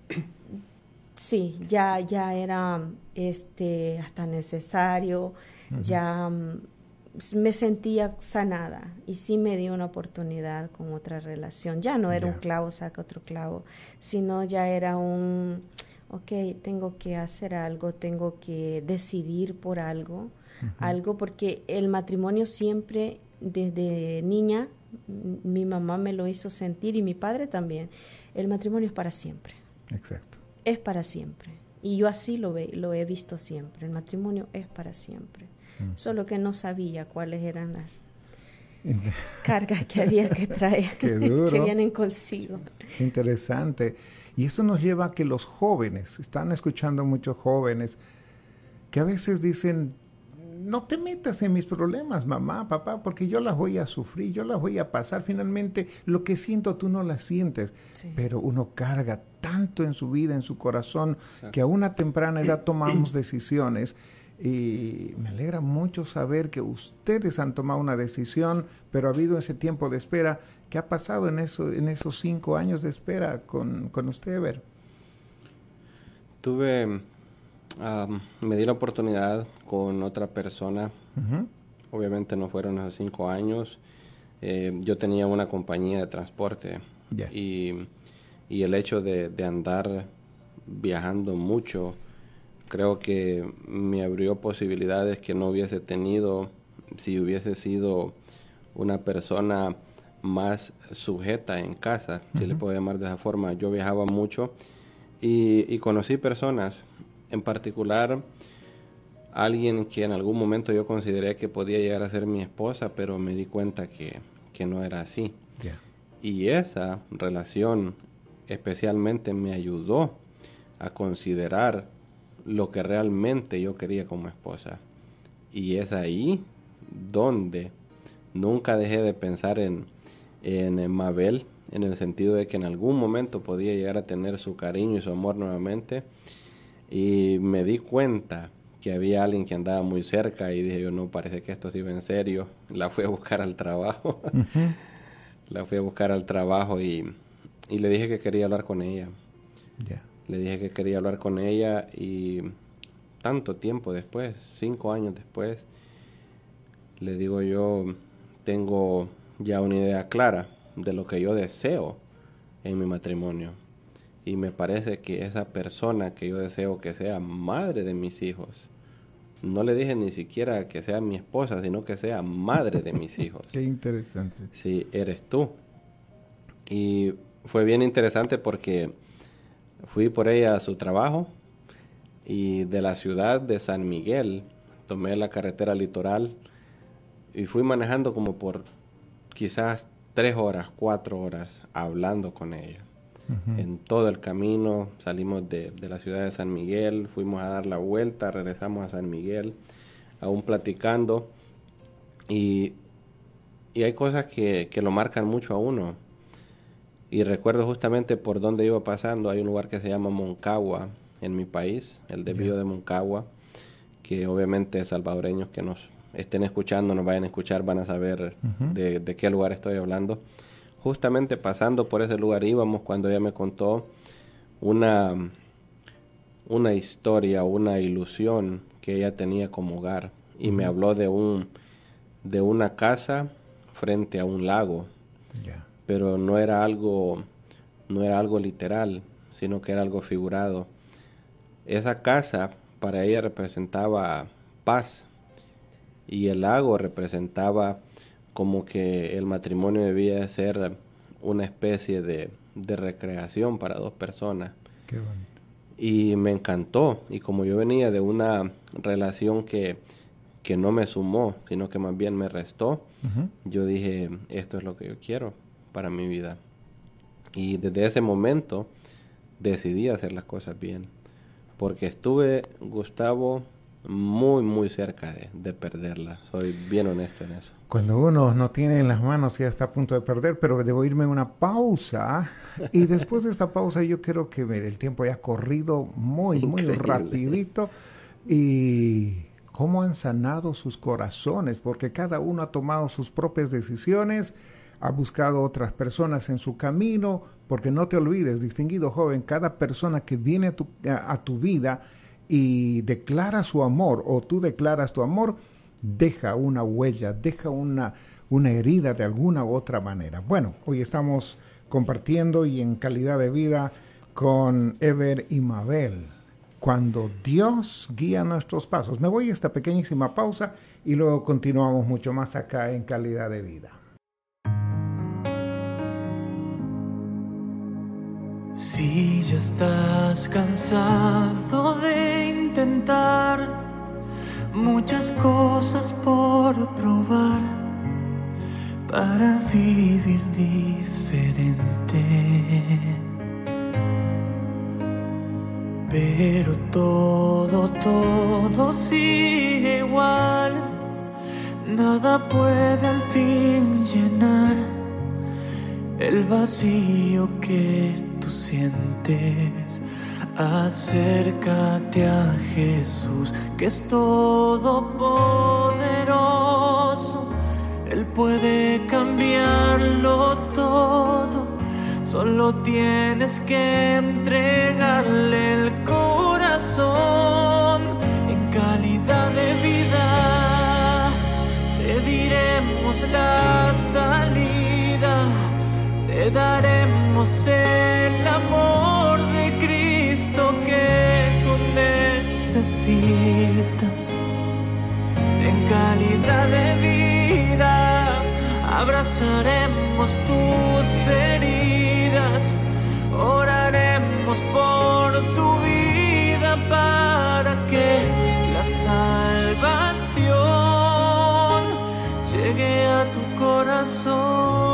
sí, ya, ya era este, hasta necesario, uh-huh. ya um, me sentía sanada y sí me dio una oportunidad con otra relación. Ya no era yeah. un clavo saca otro clavo, sino ya era un, ok, tengo que hacer algo, tengo que decidir por algo, uh-huh. algo, porque el matrimonio siempre, desde niña, mi mamá me lo hizo sentir y mi padre también. El matrimonio es para siempre. Exacto. Es para siempre. Y yo así lo, ve, lo he visto siempre. El matrimonio es para siempre. Mm. Solo que no sabía cuáles eran las cargas que había que traer, Qué duro. que vienen consigo. Interesante. Y eso nos lleva a que los jóvenes, están escuchando muchos jóvenes, que a veces dicen, no te metas en mis problemas, mamá, papá, porque yo las voy a sufrir, yo las voy a pasar. Finalmente, lo que siento tú no las sientes. Sí. Pero uno carga tanto en su vida, en su corazón, exacto. que a una temprana edad tomamos decisiones. Y me alegra mucho saber que ustedes han tomado una decisión, pero ha habido ese tiempo de espera. ¿Qué ha pasado en, eso, en esos cinco años de espera con, con usted, Ever? Tuve... Um, me di la oportunidad con otra persona. Uh-huh. Obviamente no fueron esos cinco años. Eh, yo tenía una compañía de transporte yeah. y, y el hecho de, de andar viajando mucho creo que me abrió posibilidades que no hubiese tenido si hubiese sido una persona más sujeta en casa, uh-huh. si le puedo llamar de esa forma. Yo viajaba mucho y, y conocí personas, en particular alguien que en algún momento yo consideré que podía llegar a ser mi esposa, pero me di cuenta que, que no era así. Yeah. Y esa relación especialmente me ayudó a considerar lo que realmente yo quería como esposa. Y es ahí donde nunca dejé de pensar en, en Mabel, en el sentido de que en algún momento podía llegar a tener su cariño y su amor nuevamente. Y me di cuenta que había alguien que andaba muy cerca y dije yo, no, parece que esto sí iba en serio. La fui a buscar al trabajo. Uh-huh. La fui a buscar al trabajo y, y le dije que quería hablar con ella. Yeah. Le dije que quería hablar con ella y tanto tiempo después, cinco años después, le digo yo, tengo ya una idea clara de lo que yo deseo en mi matrimonio. Y me parece que esa persona que yo deseo que sea madre de mis hijos, no le dije ni siquiera que sea mi esposa, sino que sea madre de mis hijos. Qué interesante. Sí, eres tú. Y fue bien interesante porque fui por ella a su trabajo y de la ciudad de San Miguel tomé la carretera litoral y fui manejando como por quizás tres horas, cuatro horas hablando con ella. Uh-huh. En todo el camino salimos de, de la ciudad de San Miguel, fuimos a dar la vuelta, regresamos a San Miguel, aún platicando y, y hay cosas que, que lo marcan mucho a uno. Y recuerdo justamente por donde iba pasando, hay un lugar que se llama Moncagua en mi país, el desvío yeah. de Moncagua, que obviamente salvadoreños que nos estén escuchando, nos vayan a escuchar, van a saber uh-huh. de, de qué lugar estoy hablando. Justamente pasando por ese lugar íbamos cuando ella me contó una, una historia, una ilusión que ella tenía como hogar. Y uh-huh. me habló de un de una casa frente a un lago. Yeah. Pero no era algo, no era algo literal, sino que era algo figurado. Esa casa para ella representaba paz. Y el lago representaba como que el matrimonio debía ser una especie de, de recreación para dos personas. Qué bonito. Y me encantó. Y como yo venía de una relación que, que no me sumó, sino que más bien me restó, uh-huh. yo dije, esto es lo que yo quiero para mi vida. Y desde ese momento decidí hacer las cosas bien. Porque estuve, Gustavo, muy, muy cerca de, de perderla. Soy bien honesto en eso. Cuando uno no tiene en las manos ya está a punto de perder, pero debo irme a una pausa. Y después de esta pausa yo creo que el tiempo ya ha corrido muy, muy Increíble. rapidito. Y cómo han sanado sus corazones, porque cada uno ha tomado sus propias decisiones, ha buscado otras personas en su camino, porque no te olvides, distinguido joven, cada persona que viene a tu, a, a tu vida y declara su amor, o tú declaras tu amor, deja una huella, deja una, una herida de alguna u otra manera. Bueno, hoy estamos compartiendo y en calidad de vida con Ever y Mabel, cuando Dios guía nuestros pasos. Me voy a esta pequeñísima pausa y luego continuamos mucho más acá en calidad de vida. Si ya estás cansado de intentar muchas cosas por probar para vivir diferente, pero todo, todo sigue igual, nada puede al fin llenar el vacío que tú sientes. Acércate a Jesús, que es todopoderoso. Él puede cambiarlo todo. Solo tienes que entregarle el corazón. En calidad de vida te diremos la salida. Te daremos el amor de Cristo que tú necesitas. en calidad de vida. Abrazaremos tus heridas, oraremos por tu vida para que la salvación llegue a tu corazón.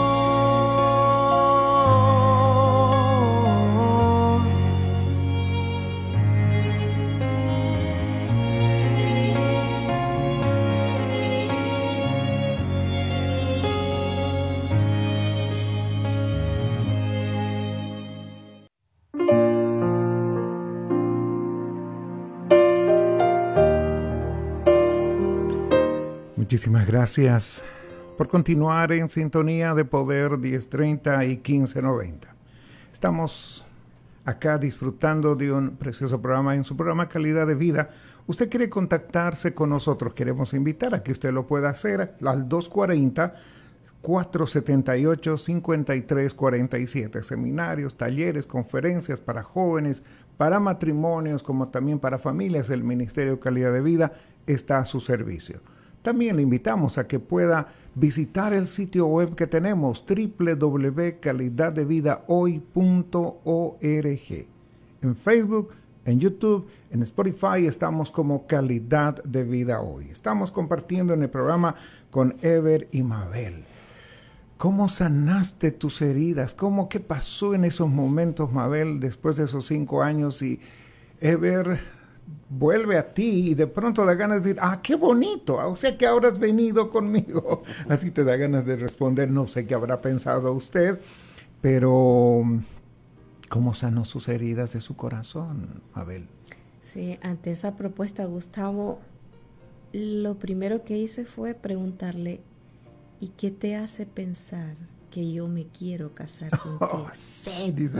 Muchísimas gracias por continuar en sintonía de Poder diez treinta y quince noventa. Estamos acá disfrutando de un precioso programa en su programa Calidad de Vida. Usted quiere contactarse con nosotros, queremos invitar a que usted lo pueda hacer al dos cuatro cero, cuatro siete ocho, cinco tres cuatro siete. Seminarios, talleres, conferencias para jóvenes, para matrimonios, como también para familias. El Ministerio de Calidad de Vida está a su servicio. También le invitamos a que pueda visitar el sitio web que tenemos, doble u doble u doble u punto calidad de vida hoy punto org. En Facebook, en YouTube, en Spotify estamos como Calidad de Vida Hoy. Estamos compartiendo en el programa con Ever y Mabel. ¿Cómo sanaste tus heridas? ¿Cómo, qué pasó en esos momentos, Mabel, después de esos cinco años? Y Ever vuelve a ti y de pronto da ganas de decir, ah, qué bonito, o sea que ahora has venido conmigo. Así te da ganas de responder, no sé qué habrá pensado usted, pero ¿cómo sanó sus heridas de su corazón, Mabel? Sí, ante esa propuesta, Gustavo, lo primero que hice fue preguntarle, ¿y qué te hace pensar que yo me quiero casar contigo? Oh, sí, dice.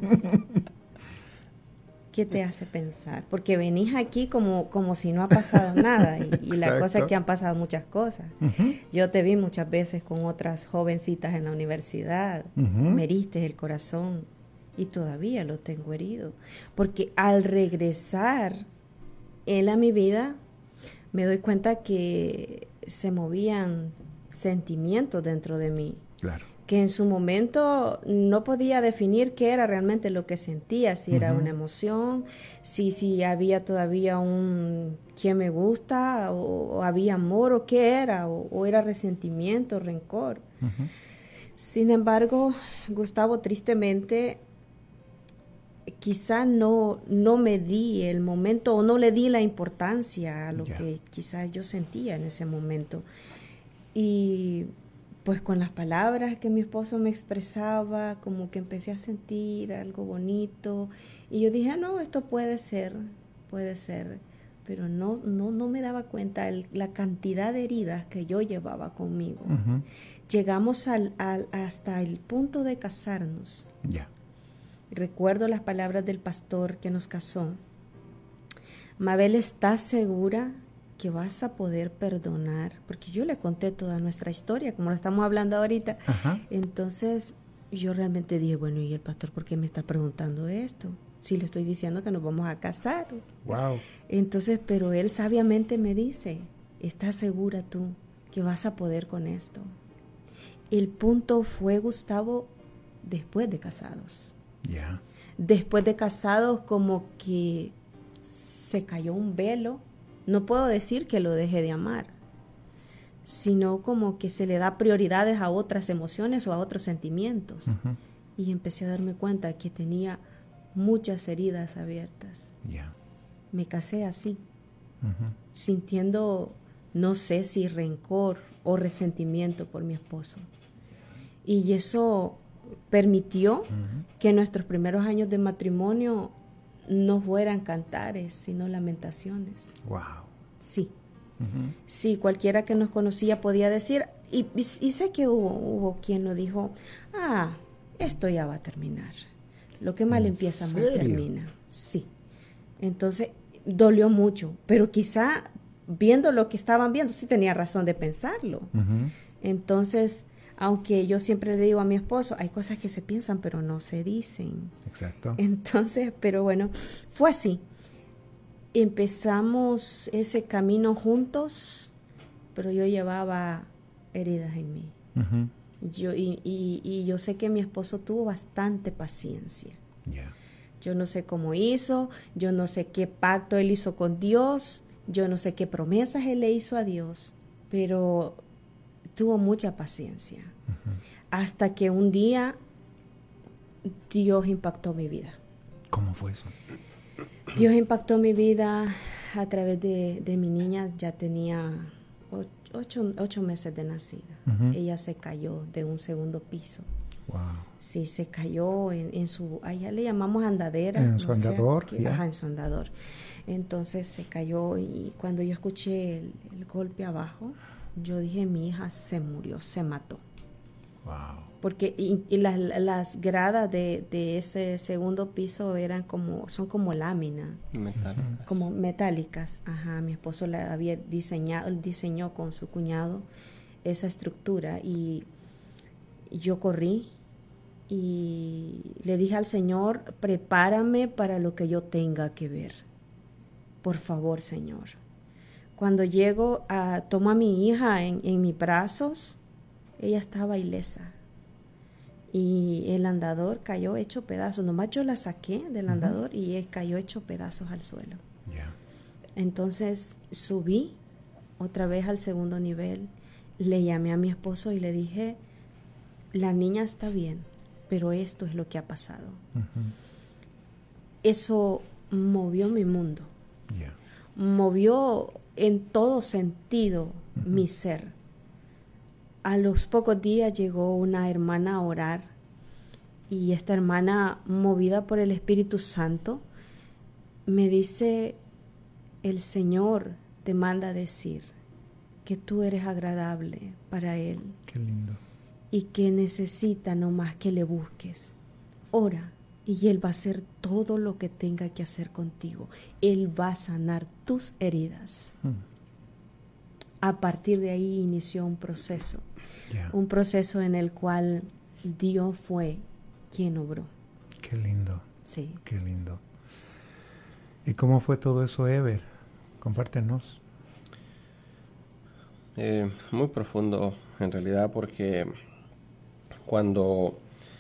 ¿Qué te hace pensar? Porque venís aquí como, como si no ha pasado nada y, y la cosa es que han pasado muchas cosas. Uh-huh. Yo te vi muchas veces con otras jovencitas en la universidad, uh-huh. Me heriste el corazón y todavía lo tengo herido. Porque al regresar él a mi vida, me doy cuenta que se movían sentimientos dentro de mí. Claro. Que en su momento no podía definir qué era realmente lo que sentía, si era uh-huh. una emoción, si, si había todavía un quién me gusta, o, o había amor, o qué era, o, o era resentimiento, rencor. Uh-huh. Sin embargo, Gustavo, tristemente, quizá no, no me di el momento, o no le di la importancia a lo yeah. que quizá yo sentía en ese momento. Y pues con las palabras que mi esposo me expresaba, como que empecé a sentir algo bonito. Y yo dije, no, esto puede ser, puede ser. Pero no, no, no me daba cuenta el, la cantidad de heridas que yo llevaba conmigo. Uh-huh. Llegamos al, al, hasta el punto de casarnos. Yeah. Recuerdo las palabras del pastor que nos casó. Mabel, ¿estás segura que vas a poder perdonar? Porque yo le conté toda nuestra historia, como lo estamos hablando ahorita. Ajá. Entonces, yo realmente dije, bueno, ¿y el pastor por qué me está preguntando esto? Si le estoy diciendo que nos vamos a casar. Wow. Entonces, pero él sabiamente me dice, ¿estás segura tú que vas a poder con esto? El punto fue, Gustavo, después de casados. Ya. Yeah. Después de casados, como que se cayó un velo. No puedo decir que lo dejé de amar, sino como que se le da prioridades a otras emociones o a otros sentimientos. Uh-huh. Y empecé a darme cuenta que tenía muchas heridas abiertas. Yeah. Me casé así, uh-huh. sintiendo, no sé si rencor o resentimiento por mi esposo. Y eso permitió uh-huh. que nuestros primeros años de matrimonio no fueran cantares, sino lamentaciones. Wow. Sí. Uh-huh. Sí, cualquiera que nos conocía podía decir, y, y, y sé que hubo, hubo quien nos dijo, ah, esto ya va a terminar. Lo que mal empieza, mal termina. Sí. Entonces, dolió mucho, pero quizá viendo lo que estaban viendo, sí tenía razón de pensarlo. Uh-huh. Entonces, aunque yo siempre le digo a mi esposo, hay cosas que se piensan pero no se dicen. Exacto. Entonces, pero bueno, fue así. Empezamos ese camino juntos pero yo llevaba heridas en mí. Uh-huh. Yo, y, y, y yo sé que mi esposo tuvo bastante paciencia. Yeah. Yo no sé cómo hizo, yo no sé qué pacto él hizo con Dios, yo no sé qué promesas él le hizo a Dios, pero tuvo mucha paciencia. Uh-huh. Hasta que un día Dios impactó mi vida. ¿Cómo fue eso? Dios impactó mi vida a través de, de mi niña. Ya tenía ocho, ocho meses de nacida. Uh-huh. Ella se cayó de un segundo piso. Wow. Sí, se cayó en, en su, allá le llamamos andadera. En no su andador. Sé, yeah. Ajá, en su andador. Entonces se cayó y cuando yo escuché el, el golpe abajo, yo dije, mi hija se murió, se mató. Wow. Porque y, y las, las gradas de, de ese segundo piso eran como, son como láminas, metálicas. como metálicas. Ajá, mi esposo la había diseñado, diseñó con su cuñado esa estructura y, y yo corrí y le dije al Señor, prepárame para lo que yo tenga que ver. Por favor, Señor. Cuando llego, a, tomo a mi hija en, en mis brazos, ella estaba ilesa. Y el andador cayó hecho pedazos. Nomás yo la saqué del uh-huh. andador y él cayó hecho pedazos al suelo. Yeah. Entonces subí otra vez al segundo nivel. Le llamé a mi esposo y le dije, la niña está bien, pero esto es lo que ha pasado. Uh-huh. Eso movió mi mundo. Yeah. Movió en todo sentido uh-huh. mi ser. A los pocos días llegó una hermana a orar y esta hermana, movida por el Espíritu Santo, me dice, el Señor te manda a decir que tú eres agradable para Él. Qué lindo. Y que necesita nomás que le busques. Ora y Él va a hacer todo lo que tenga que hacer contigo. Él va a sanar tus heridas. Hmm. A partir de ahí inició un proceso. Yeah. Un proceso en el cual Dios fue quien obró. Qué lindo. Sí. Qué lindo. ¿Y cómo fue todo eso, Ever? Compártenos. Eh, muy profundo, en realidad, porque cuando,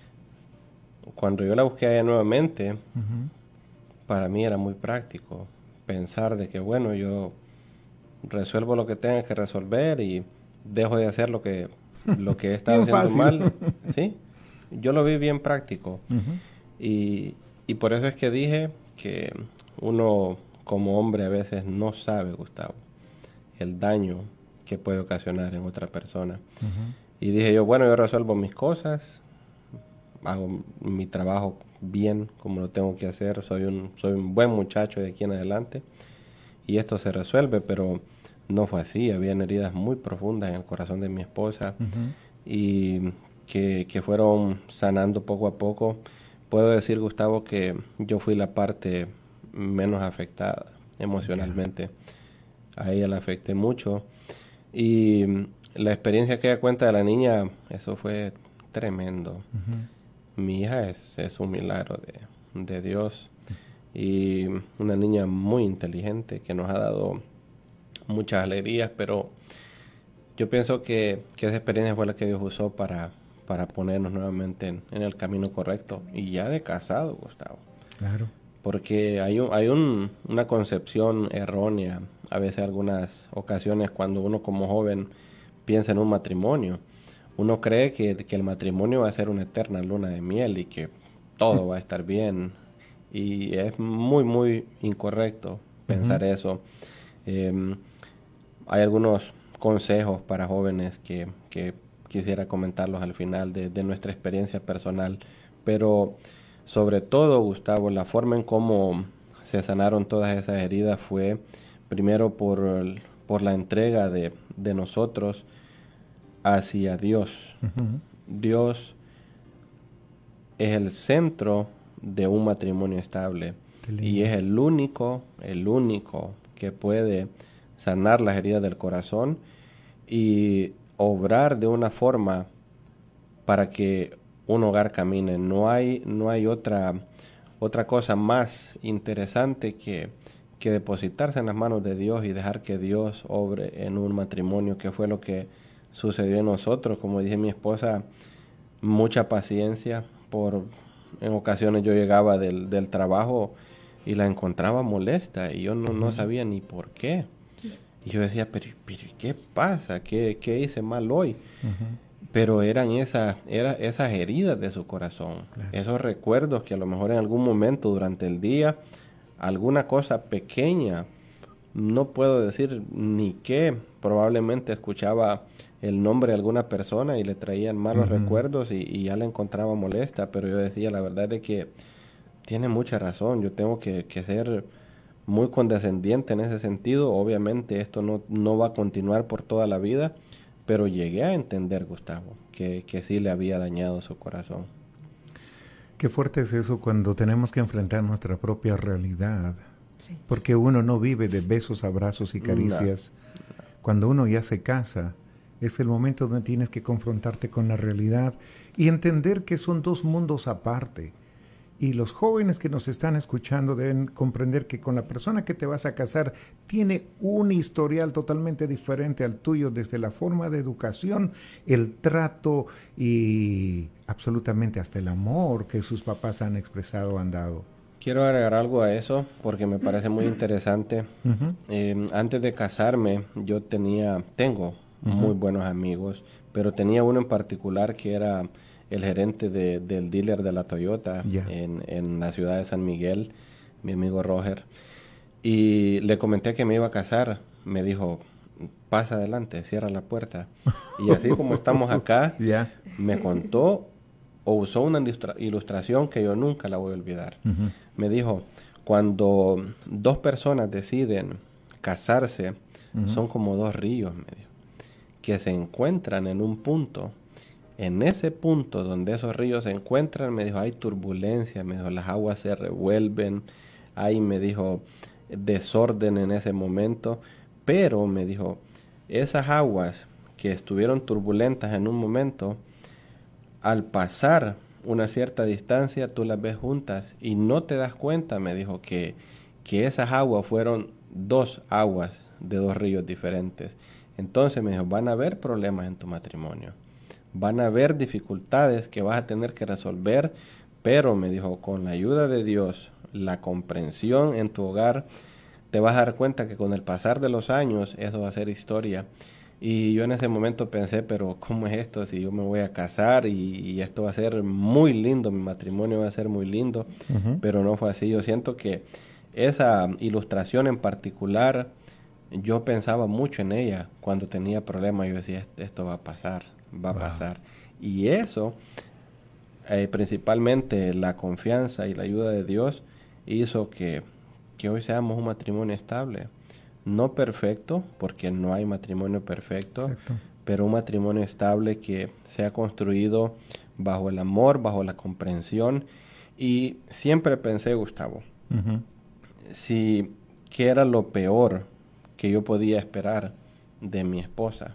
cuando yo la busqué a ella nuevamente, uh-huh. para mí era muy práctico pensar de que, bueno, yo resuelvo lo que tenga que resolver y dejo de hacer lo que lo que he estado haciendo fácil. mal. Sí, yo lo vi bien práctico. Uh-huh. y, y por eso es que dije que uno como hombre a veces no sabe, Gustavo, el daño que puede ocasionar en otra persona. Uh-huh. Y dije yo, bueno, yo resuelvo mis cosas, hago mi trabajo bien como lo tengo que hacer, soy un, soy un buen muchacho de aquí en adelante y esto se resuelve, pero no fue así. Habían heridas muy profundas en el corazón de mi esposa uh-huh. y que, que fueron sanando poco a poco. Puedo decir, Gustavo, que yo fui la parte menos afectada emocionalmente. Yeah. A ella la afecté mucho. Y la experiencia que ella cuenta de la niña, eso fue tremendo. Uh-huh. Mi hija es, es un milagro de, de Dios. Y una niña muy inteligente que nos ha dado muchas alegrías, pero yo pienso que, que esa experiencia fue la que Dios usó para, para ponernos nuevamente en, en el camino correcto. Y ya de casado, Gustavo. Claro. Porque hay, un, hay un, una concepción errónea, a veces algunas ocasiones cuando uno como joven piensa en un matrimonio. Uno cree que, que el matrimonio va a ser una eterna luna de miel y que todo va a estar bien. Y es muy, muy incorrecto pensar uh-huh. eso. Eh, hay algunos consejos para jóvenes que, que quisiera comentarlos al final de, de nuestra experiencia personal, pero sobre todo, Gustavo, la forma en cómo se sanaron todas esas heridas fue primero por, por la entrega de, de nosotros hacia Dios. Uh-huh. Dios es el centro de un matrimonio estable y es el único, el único que puede sanar las heridas del corazón y obrar de una forma para que un hogar camine. No hay, no hay otra, otra cosa más interesante que, que depositarse en las manos de Dios y dejar que Dios obre en un matrimonio, que fue lo que sucedió en nosotros. Como dije, mi esposa, mucha paciencia. Por en ocasiones yo llegaba del, del trabajo y la encontraba molesta y yo no, no sabía ni por qué. Y yo decía, pero, pero ¿qué pasa? ¿Qué, qué hice mal hoy? Uh-huh. Pero eran esas, era, esas heridas de su corazón, claro. Esos recuerdos que a lo mejor en algún momento durante el día, alguna cosa pequeña, no puedo decir ni qué, probablemente escuchaba el nombre de alguna persona y le traían malos uh-huh. recuerdos y, y ya la encontraba molesta, pero yo decía, la verdad es que tiene mucha razón, yo tengo que, que ser muy condescendiente en ese sentido. Obviamente esto no, no va a continuar por toda la vida, pero llegué a entender, Gustavo, que, que sí le había dañado su corazón. Qué fuerte es eso cuando tenemos que enfrentar nuestra propia realidad, sí. Porque uno no vive de besos, abrazos y caricias. No, no. Cuando uno ya se casa, es el momento donde tienes que confrontarte con la realidad y entender que son dos mundos aparte. Y los jóvenes que nos están escuchando deben comprender que con la persona que te vas a casar tiene un historial totalmente diferente al tuyo, desde la forma de educación, el trato y absolutamente hasta el amor que sus papás han expresado o han dado. Quiero agregar algo a eso porque me parece muy interesante. Uh-huh. Eh, antes de casarme yo tenía, tengo uh-huh. muy buenos amigos, pero tenía uno en particular que era el gerente de, del dealer de la Toyota yeah. en, en la ciudad de San Miguel, mi amigo Roger. Y le comenté que me iba a casar. Me dijo, pasa adelante, cierra la puerta. Y así como estamos acá, yeah. me contó o usó una ilustra- ilustración que yo nunca la voy a olvidar. Uh-huh. Me dijo, cuando dos personas deciden casarse, uh-huh. son como dos ríos, me dijo, que se encuentran en un punto. En ese punto donde esos ríos se encuentran, me dijo, hay turbulencia, me dijo, las aguas se revuelven, hay, me dijo, desorden en ese momento, pero, me dijo, esas aguas que estuvieron turbulentas en un momento, al pasar una cierta distancia, tú las ves juntas y no te das cuenta, me dijo, que, que esas aguas fueron dos aguas de dos ríos diferentes. Entonces, me dijo, van a haber problemas en tu matrimonio. Van a haber dificultades que vas a tener que resolver, pero me dijo, con la ayuda de Dios, la comprensión en tu hogar, te vas a dar cuenta que con el pasar de los años eso va a ser historia. Y yo en ese momento pensé, pero ¿cómo es esto? Si yo me voy a casar y, y esto va a ser muy lindo, mi matrimonio va a ser muy lindo, uh-huh. pero no fue así. Yo siento que esa ilustración en particular, yo pensaba mucho en ella cuando tenía problemas. Yo decía, esto va a pasar. va a wow. pasar. Y eso, eh, principalmente la confianza y la ayuda de Dios, hizo que, que hoy seamos un matrimonio estable. No perfecto, porque no hay matrimonio perfecto, exacto. pero un matrimonio estable que sea construido bajo el amor, bajo la comprensión. Y siempre pensé, Gustavo, uh-huh. si qué era lo peor que yo podía esperar de mi esposa.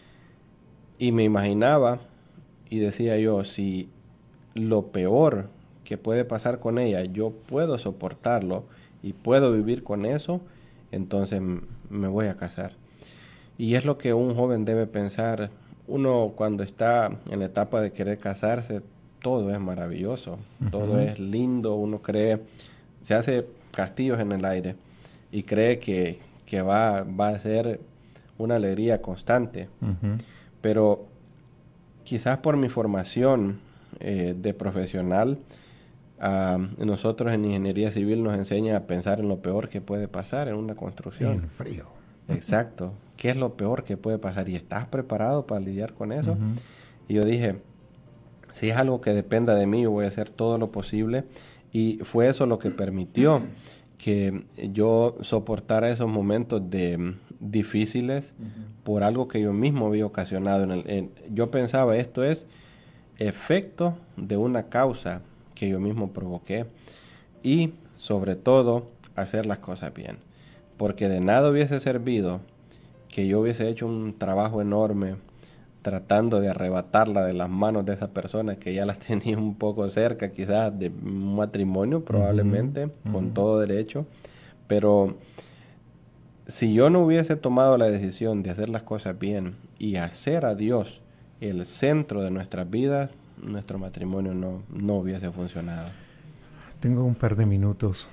Y me imaginaba y decía yo, si lo peor que puede pasar con ella, yo puedo soportarlo y puedo vivir con eso, entonces m- me voy a casar. Y es lo que un joven debe pensar. Uno cuando está en la etapa de querer casarse, todo es maravilloso, uh-huh. todo es lindo, uno cree, se hace castillos en el aire y cree que, que va, va a ser una alegría constante. Uh-huh. Pero quizás por mi formación eh, de profesional, uh, nosotros en ingeniería civil nos enseña a pensar en lo peor que puede pasar en una construcción. En frío. Exacto. ¿Qué es lo peor que puede pasar? ¿Y estás preparado para lidiar con eso? Uh-huh. Y yo dije, si es algo que dependa de mí, yo voy a hacer todo lo posible. Y fue eso lo que permitió que yo soportara esos momentos de difíciles uh-huh. por algo que yo mismo había ocasionado. En el, en, yo pensaba, esto es efecto de una causa que yo mismo provoqué, y sobre todo hacer las cosas bien, porque de nada hubiese servido que yo hubiese hecho un trabajo enorme tratando de arrebatarla de las manos de esa persona que ya la tenía un poco cerca, quizás de un matrimonio probablemente, uh-huh. con uh-huh. todo derecho, Pero si yo no hubiese tomado la decisión de hacer las cosas bien y hacer a Dios el centro de nuestras vidas, nuestro matrimonio no, no hubiese funcionado. Tengo un par de minutos.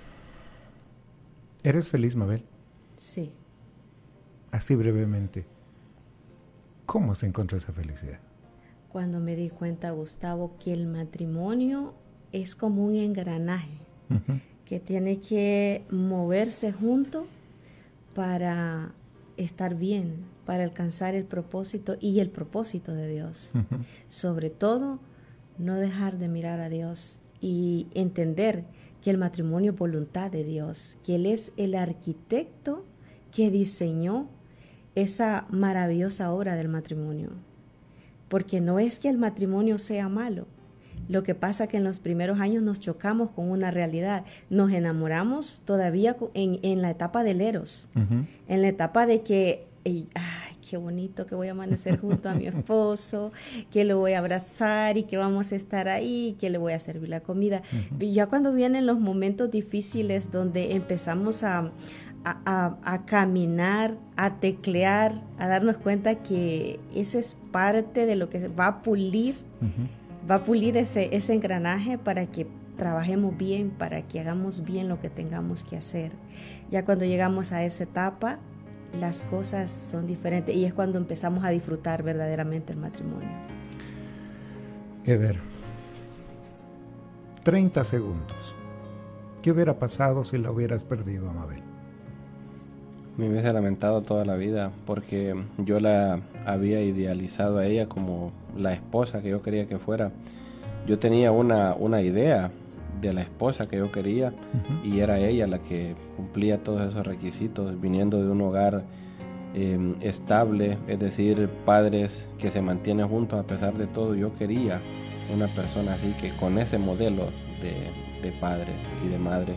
¿Eres feliz, Mabel? Sí. Así brevemente, ¿cómo se encontró esa felicidad? Cuando me di cuenta, Gustavo, que el matrimonio es como un engranaje uh-huh. que tiene que moverse junto para estar bien, para alcanzar el propósito y el propósito de Dios. Uh-huh. Sobre todo, no dejar de mirar a Dios y entender que el matrimonio es voluntad de Dios, que Él es el arquitecto que diseñó esa maravillosa obra del matrimonio. Porque no es que el matrimonio sea malo. Lo que pasa es que en los primeros años nos chocamos con una realidad. Nos enamoramos todavía en, en la etapa del eros. Uh-huh. En la etapa de que, ay, qué bonito que voy a amanecer junto a mi esposo, que lo voy a abrazar y que vamos a estar ahí, que le voy a servir la comida. Uh-huh. Y ya cuando vienen los momentos difíciles donde empezamos a... A, a, a caminar, a teclear, a darnos cuenta que esa es parte de lo que va a pulir, uh-huh. va a pulir ese, ese engranaje para que trabajemos bien, para que hagamos bien lo que tengamos que hacer. Ya cuando llegamos a esa etapa, las cosas son diferentes y es cuando empezamos a disfrutar verdaderamente el matrimonio. Ever, treinta segundos. ¿Qué hubiera pasado si la hubieras perdido, Mabel? Me hubiese lamentado toda la vida porque yo la había idealizado a ella como la esposa que yo quería que fuera. Yo tenía una, una idea de la esposa que yo quería uh-huh. y era ella la que cumplía todos esos requisitos, viniendo de un hogar eh, estable, es decir, padres que se mantienen juntos a pesar de todo. Yo quería una persona así, que con ese modelo de, de padre y de madre.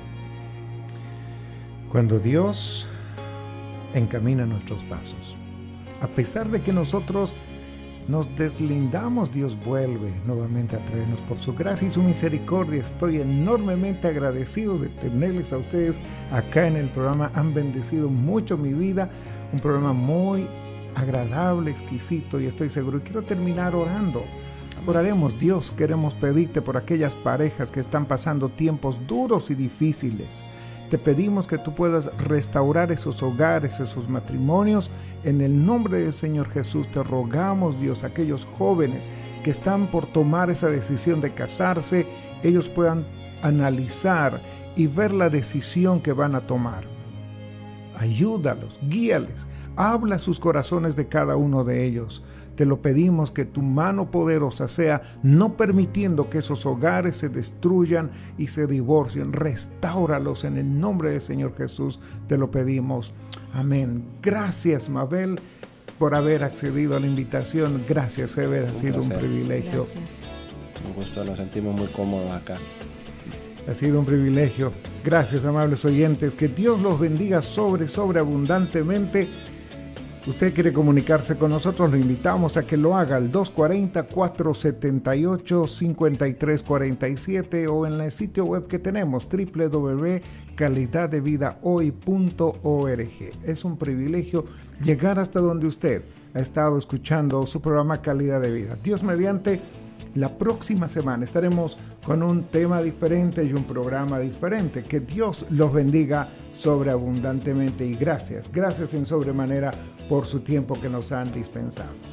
Cuando Dios encamina nuestros pasos, a pesar de que nosotros nos deslindamos, Dios vuelve nuevamente a traernos por su gracia y su misericordia. Estoy enormemente agradecido de tenerles a ustedes acá en el programa. Han bendecido mucho mi vida, un programa muy agradable, exquisito, y estoy seguro. Y quiero terminar orando. Oraremos. Dios, queremos pedirte por aquellas parejas que están pasando tiempos duros y difíciles. Te pedimos que tú puedas restaurar esos hogares, esos matrimonios. En el nombre del Señor Jesús te rogamos, Dios, aquellos jóvenes que están por tomar esa decisión de casarse, ellos puedan analizar y ver la decisión que van a tomar. Ayúdalos, guíales, habla a sus corazones de cada uno de ellos. Te lo pedimos, que tu mano poderosa sea no permitiendo que esos hogares se destruyan y se divorcien. Restáuralos en el nombre del Señor Jesús, te lo pedimos. Amén. Gracias, Mabel, por haber accedido a la invitación. Gracias, Ever, ha sido un privilegio. Gracias. Un gusto, nos sentimos muy cómodos acá. Ha sido un privilegio. Gracias, amables oyentes. Que Dios los bendiga sobre, sobre abundantemente. Usted quiere comunicarse con nosotros, lo invitamos a que lo haga al dos cuatro cero, cuatro siete ocho, cinco tres cuatro siete o en el sitio web que tenemos, doble u doble u doble u punto calidad de vida hoy punto org. Es un privilegio llegar hasta donde usted ha estado escuchando su programa Calidad de Vida. Dios mediante, la próxima semana estaremos con un tema diferente y un programa diferente. Que Dios los bendiga sobreabundantemente y gracias, gracias en sobremanera por su tiempo que nos han dispensado.